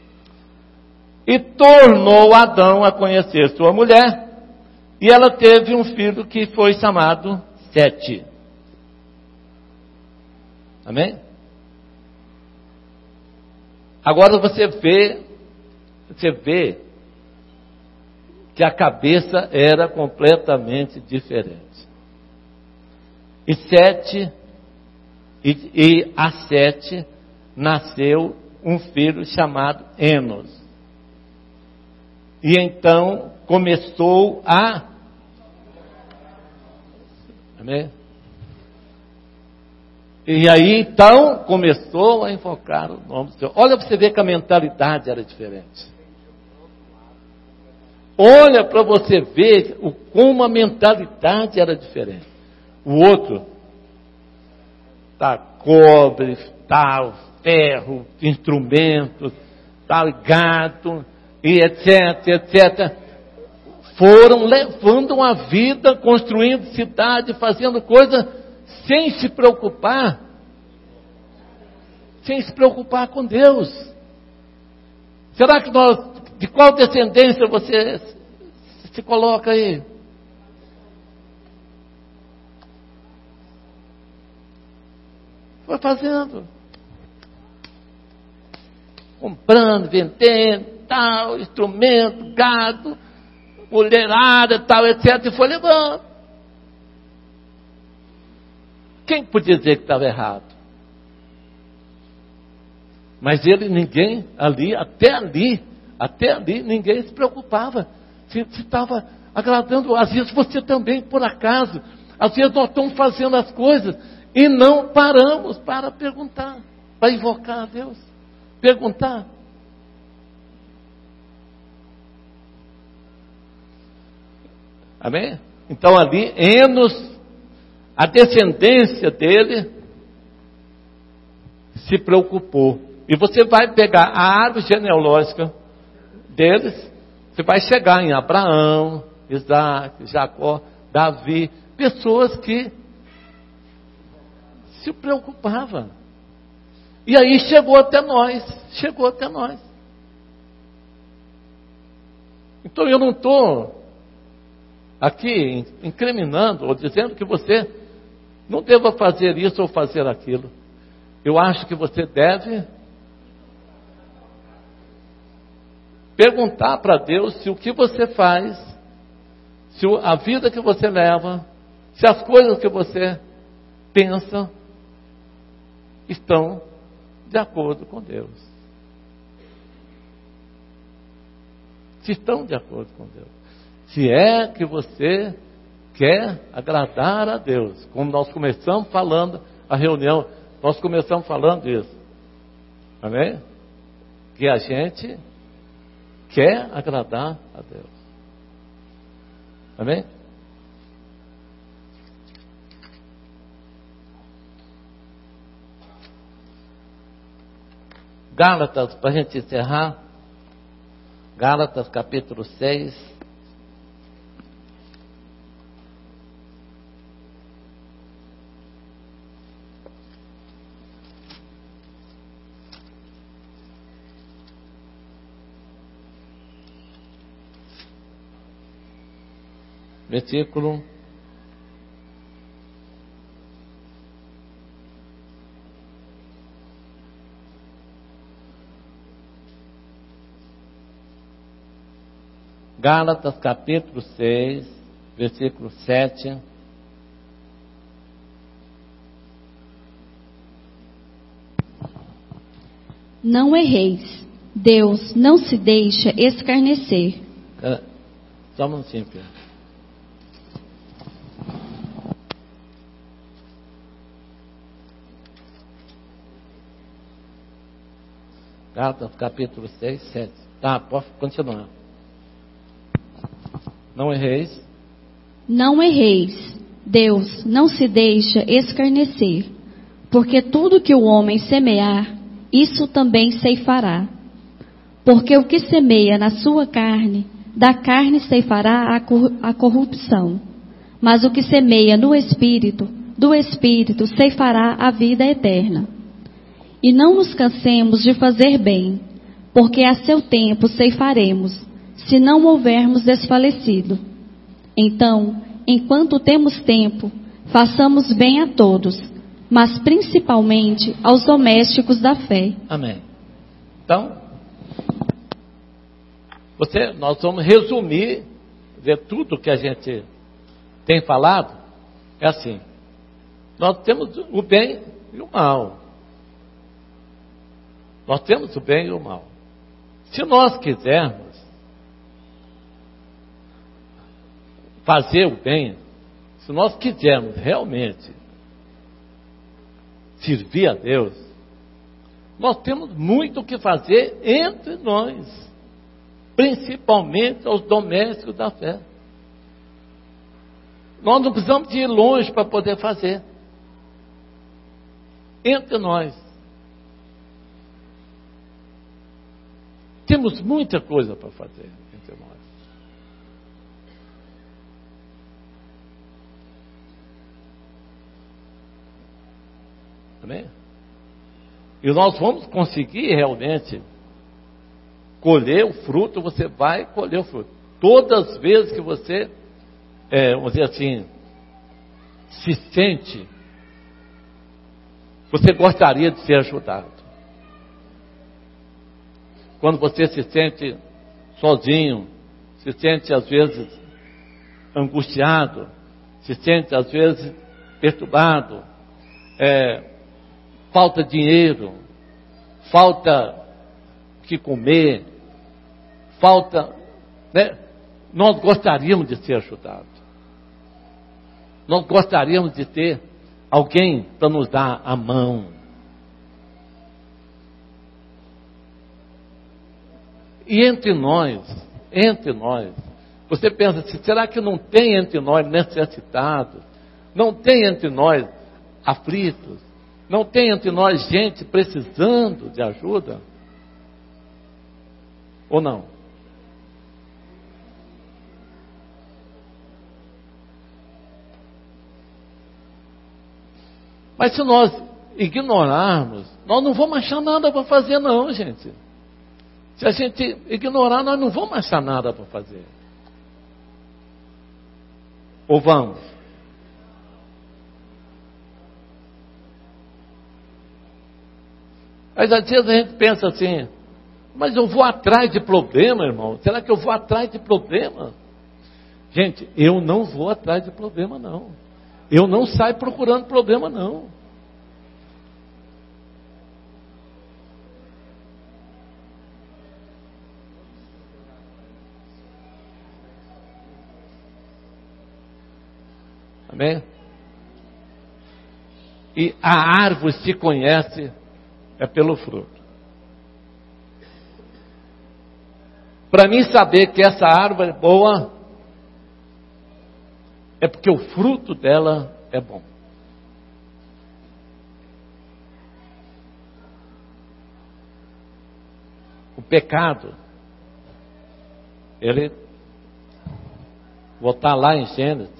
E tornou Adão a conhecer sua mulher, e ela teve um filho que foi chamado Sete. Amém? Agora você vê, você vê que a cabeça era completamente diferente. E Sete, e, e a Sete nasceu um filho chamado Enos. E então começou a... Amém? E aí então começou a invocar o nome do Senhor. Olha para você ver que a mentalidade era diferente. Olha para você ver o, como a mentalidade era diferente. O outro, tá, cobre, tal, ferro, instrumentos, tal, gato, e etc, etcétera. Foram levando uma vida, construindo cidade, fazendo coisas, sem se preocupar, sem se preocupar com Deus. Será que nós, de qual descendência você se coloca aí? Foi fazendo, comprando, vendendo, tal, instrumento, gado, mulherada, tal, etcétera, e foi levando. Quem podia dizer que estava errado? Mas ele, ninguém ali, até ali, até ali, ninguém se preocupava se estava agradando. Às vezes você também, por acaso, às vezes nós estamos fazendo as coisas e não paramos para perguntar, para invocar a Deus, perguntar. Amém? Então ali, Enos, a descendência dele se preocupou. E você vai pegar a árvore genealógica deles, você vai chegar em Abraão, Isaac, Jacó, Davi, pessoas que se preocupavam. E aí chegou até nós, chegou até nós. Então eu não estou aqui incriminando ou dizendo que você não deva fazer isso ou fazer aquilo. Eu acho que você deve perguntar para Deus se o que você faz, se a vida que você leva, se as coisas que você pensa estão de acordo com Deus. Se estão de acordo com Deus. Se é que você quer agradar a Deus. Como nós começamos falando a reunião, nós começamos falando isso. Amém? Que a gente quer agradar a Deus. Amém? Gálatas, para a gente encerrar, Gálatas capítulo seis, versículo Gálatas capítulo seis, versículo sete. Não erreis, Deus não se deixa escarnecer. Só um minutinho, Pedro. Gálatas capítulo seis, sete. Tá, pode continuar. Não erreis. Não erreis, Deus não se deixa escarnecer, porque tudo que o homem semear, isso também ceifará. Porque o que semeia na sua carne, da carne ceifará a corrupção. Mas o que semeia no Espírito, do Espírito ceifará a vida eterna. E não nos cansemos de fazer bem, porque a seu tempo ceifaremos, se não houvermos desfalecido. Então, enquanto temos tempo, façamos bem a todos, mas principalmente aos domésticos da fé. Amém. Então, você, nós vamos resumir, ver tudo que a gente tem falado, é assim, nós temos o bem e o mal. Nós temos o bem e o mal. Se nós quisermos fazer o bem, se nós quisermos realmente servir a Deus, nós temos muito o que fazer entre nós, principalmente aos domésticos da fé. Nós não precisamos ir longe para poder fazer. Entre nós. Temos muita coisa para fazer entre nós. Amém? E nós vamos conseguir realmente colher o fruto, você vai colher o fruto. Todas as vezes que você, é, vamos dizer assim, se sente, você gostaria de ser ajudado. Quando você se sente sozinho, se sente às vezes angustiado, se sente às vezes perturbado, é, falta dinheiro, falta o que comer, falta, né? Nós gostaríamos de ser ajudados. Nós gostaríamos de ter alguém para nos dar a mão. E entre nós, entre nós, você pensa assim, será que não tem entre nós necessitados? Não tem entre nós aflitos? Não tem entre nós gente precisando de ajuda? Ou não? Mas se nós ignorarmos, nós não vamos achar nada para fazer não, gente. Se a gente ignorar, nós não vamos achar nada para fazer. Ou vamos? Mas às vezes a gente pensa assim, mas eu vou atrás de problema, irmão. Será que eu vou atrás de problema? Gente, eu não vou atrás de problema, não. Eu não saio procurando problema, não. Amém? E a árvore se conhece é pelo fruto. Para mim saber que essa árvore é boa, é porque o fruto dela é bom. O pecado, ele, voltar lá em Gênesis,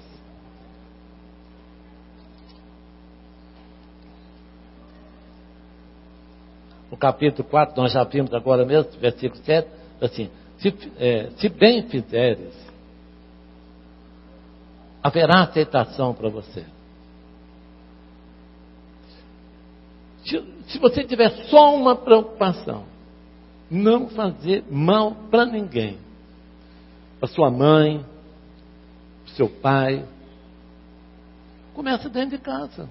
no capítulo quatro, nós já vimos agora mesmo, versículo sete, assim, se, é, se bem fizeres, haverá aceitação para você. Se, se você tiver só uma preocupação, não fazer mal para ninguém, para sua mãe, para seu pai, começa dentro de casa.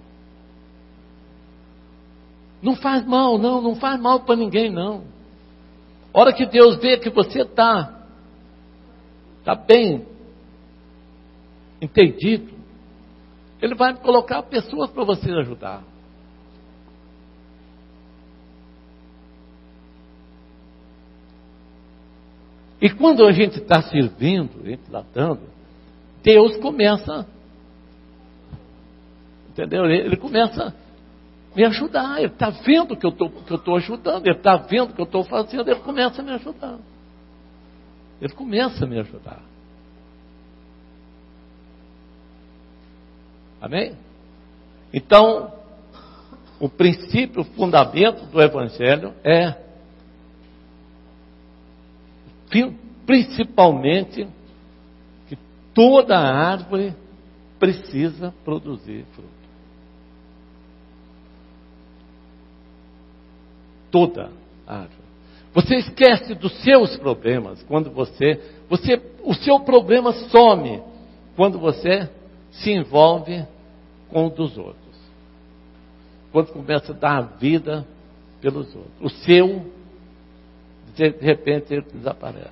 Não faz mal, não, não faz mal para ninguém, não. A hora que Deus vê que você está tá bem entendido, Ele vai colocar pessoas para você ajudar. E quando a gente está servindo, a gente está dando, Deus começa, entendeu? Ele começa a me ajudar. Ele está vendo que eu tô, que eu estou ajudando, Ele está vendo que eu estou fazendo, Ele começa a me ajudar. Ele começa a me ajudar. Amém? Então, o princípio, o fundamento do Evangelho é, principalmente, que toda árvore precisa produzir fruto. Toda árvore. Você esquece dos seus problemas quando você, você, o seu problema some quando você se envolve com o dos outros. Quando começa a dar a vida pelos outros. O seu, de repente, ele desaparece.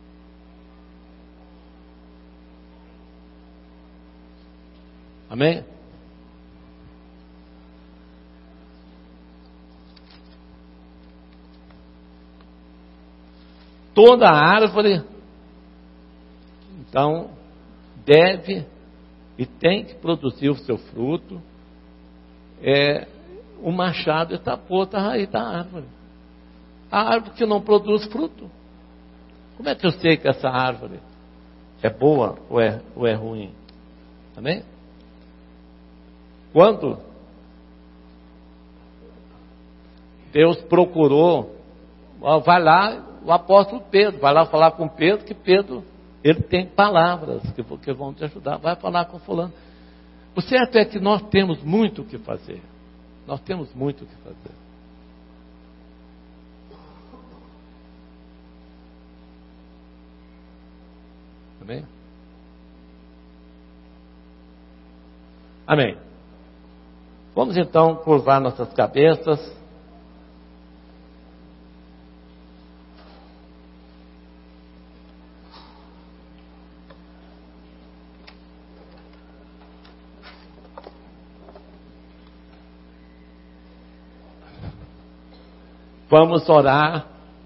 Amém? Toda árvore, então, deve e tem que produzir o seu fruto. É, o machado está posto à raiz da árvore. A árvore que não produz fruto, como é que eu sei que essa árvore é boa ou é, ou é ruim? Amém? Quando Deus procurou, vai lá, o apóstolo Pedro, vai lá falar com Pedro, que Pedro, ele tem palavras que, que vão te ajudar, vai falar com fulano. O certo é que nós temos muito o que fazer, nós temos muito o que fazer. Amém? Amém. Vamos então curvar nossas cabeças. Vamos orar,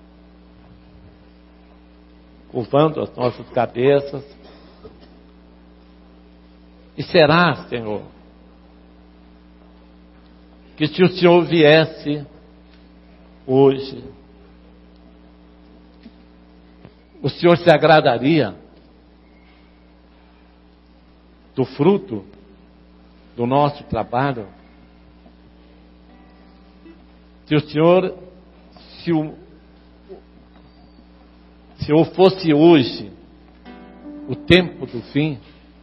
curvando as nossas cabeças. E será, Senhor, que se o Senhor viesse hoje, o Senhor se agradaria do fruto do nosso trabalho? Se o Senhor, se o, se eu fosse hoje o tempo do fim,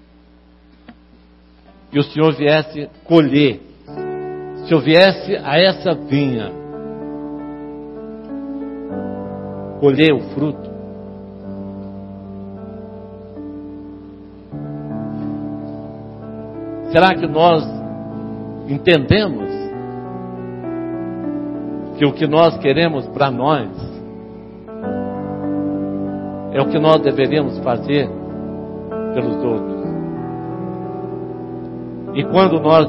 e o Senhor viesse colher, se eu viesse a essa vinha colher o fruto, será que nós entendemos que o que nós queremos para nós é o que nós deveríamos fazer pelos outros? E quando nós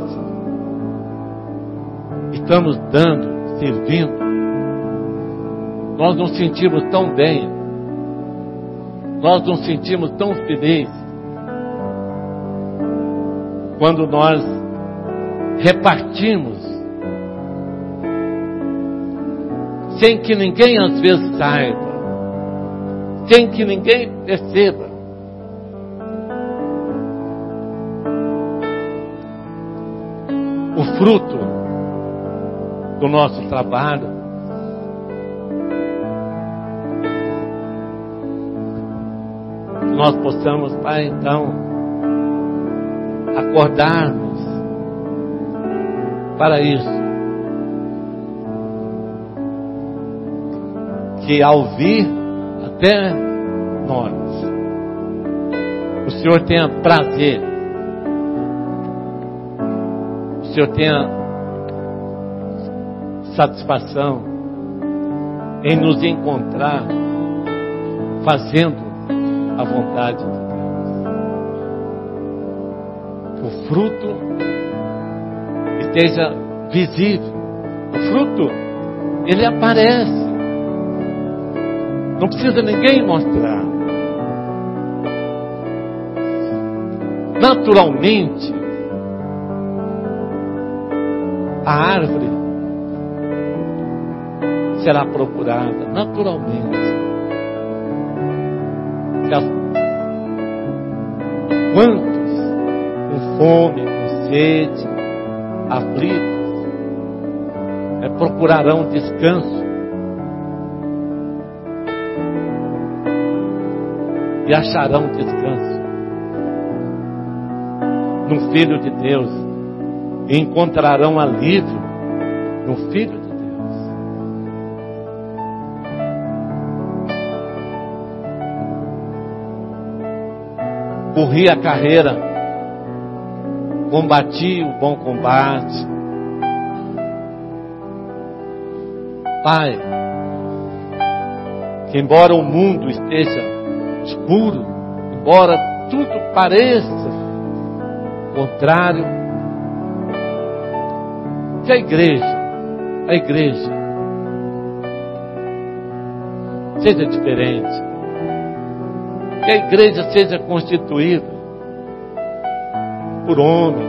estamos dando, servindo, nós nos sentimos tão bem, nós nos sentimos tão felizes, quando nós repartimos, sem que ninguém às vezes saiba, sem que ninguém perceba, o fruto do nosso trabalho, nós possamos, Pai, então, acordarmos para isso. Que ao vir até nós, o Senhor tenha prazer, o Senhor tenha satisfação em nos encontrar fazendo a vontade de Deus. Que o fruto esteja visível. O fruto, ele aparece. Não precisa ninguém mostrar. Naturalmente, a árvore será procurada. Naturalmente. Quantos com fome, com sede, aflitos, é, procurarão descanso e acharão descanso no Filho de Deus e encontrarão alívio no Filho de Deus. Corri a carreira, combati o bom combate. Pai, que embora o mundo esteja escuro, embora tudo pareça contrário, que a igreja, a igreja seja diferente, que a igreja seja constituída por homens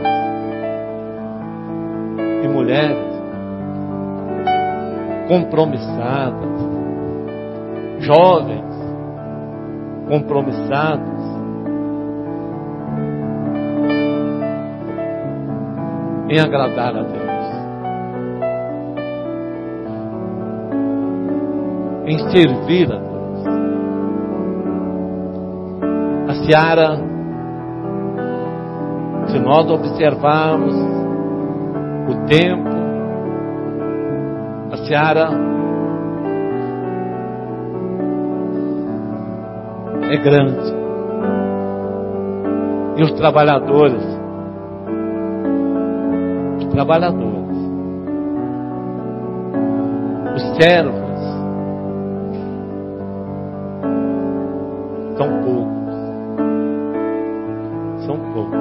e mulheres compromissadas, jovens compromissados, em agradar a Deus, em servir a Deus. A seara, se nós observarmos o tempo, a seara é grande, e os trabalhadores, os trabalhadores, os servos são poucos, são poucos.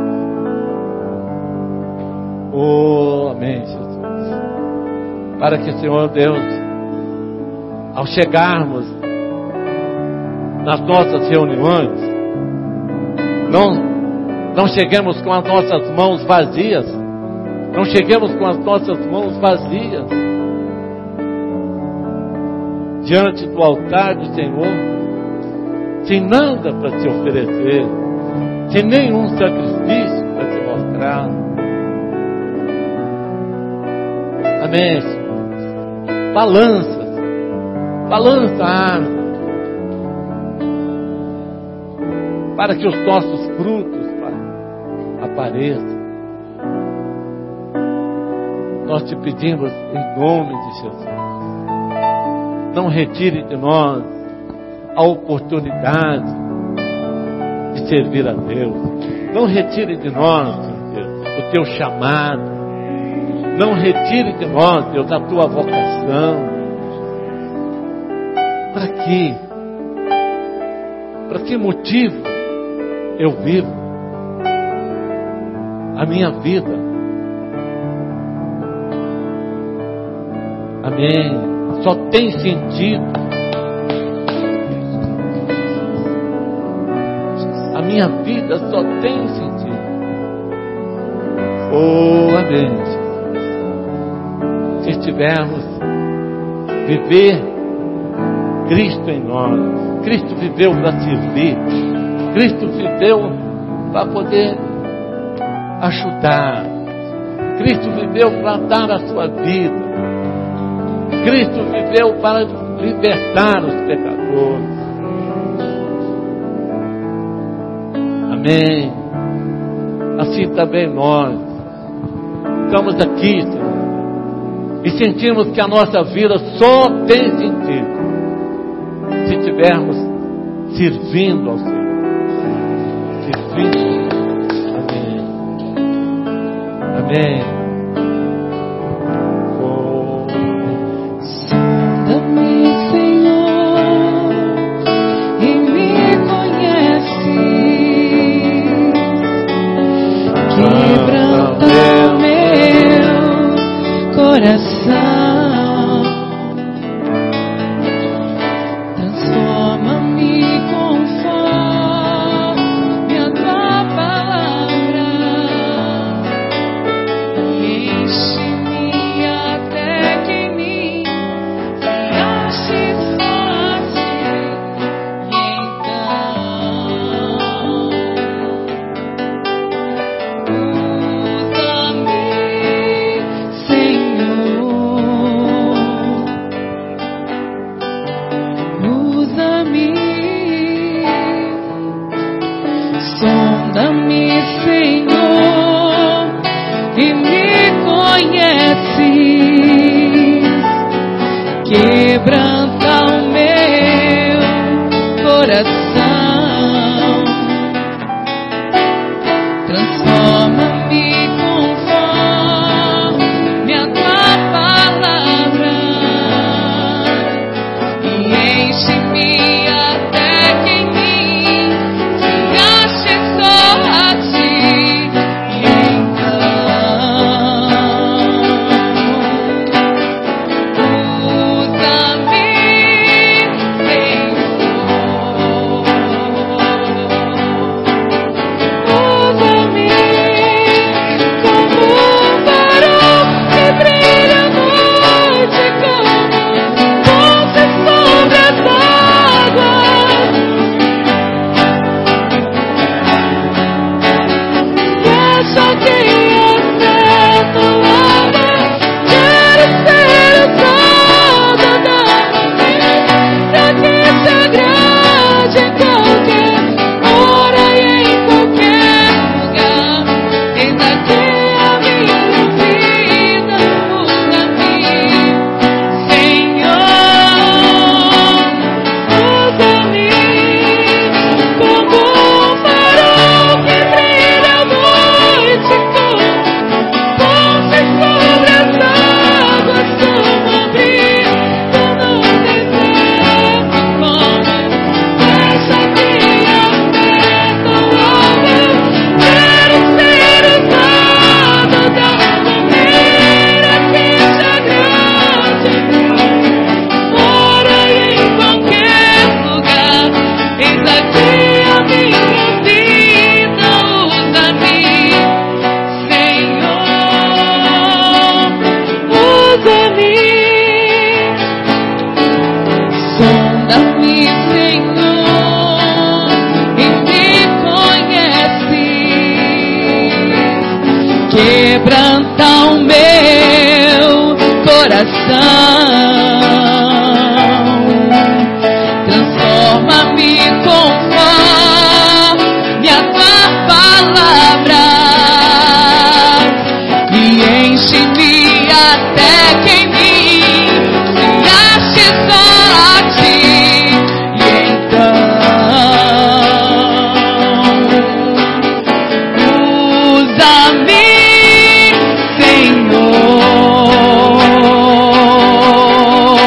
Oh, amém, Jesus. Para que, Senhor Deus, ao chegarmos nas nossas reuniões, não, não cheguemos com as nossas mãos vazias, não cheguemos com as nossas mãos vazias diante do altar do Senhor, sem nada para te oferecer, sem nenhum sacrifício para te mostrar. Amém, Senhor. Balança, balança a árvore, para que os nossos frutos, Pai, apareçam. Nós te pedimos em nome de Jesus, não retire de nós a oportunidade de servir a Deus. Não retire de nós, Deus, o teu chamado. Não retire de nós, Deus, a tua vocação. Para quê? Para que motivo eu vivo a minha vida? Amém. Só tem sentido a minha vida, só tem sentido Oh, amém. Se estivermos viver Cristo em nós, Cristo viveu para servir, Cristo viveu para poder ajudar, Cristo viveu para dar a sua vida, Cristo viveu para libertar os pecadores. Amém. Assim também nós estamos aqui, Senhor, e sentimos que a nossa vida só tem sentido se estivermos servindo ao Senhor. Servindo. Amém. Amém. Oh. Sonda-me, Senhor, e me conhece. Quebranta o meu coração. Quebranta o meu coração, transforma-me conforme a tua palavra e enche-me até que em mim se ache só a ti. E então usa-me, Senhor.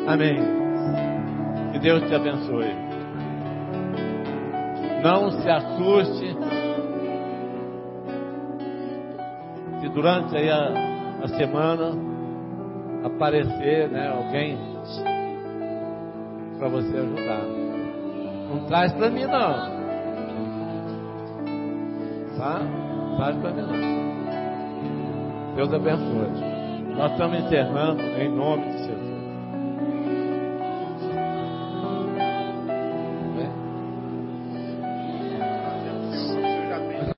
Amém. Que Deus te abençoe. Não se assuste se durante aí a, a semana aparecer, né, alguém para você ajudar. Não traz para mim não, tá? Não traz para mim não. Deus abençoe. Nós estamos encerrando em nome de Jesus.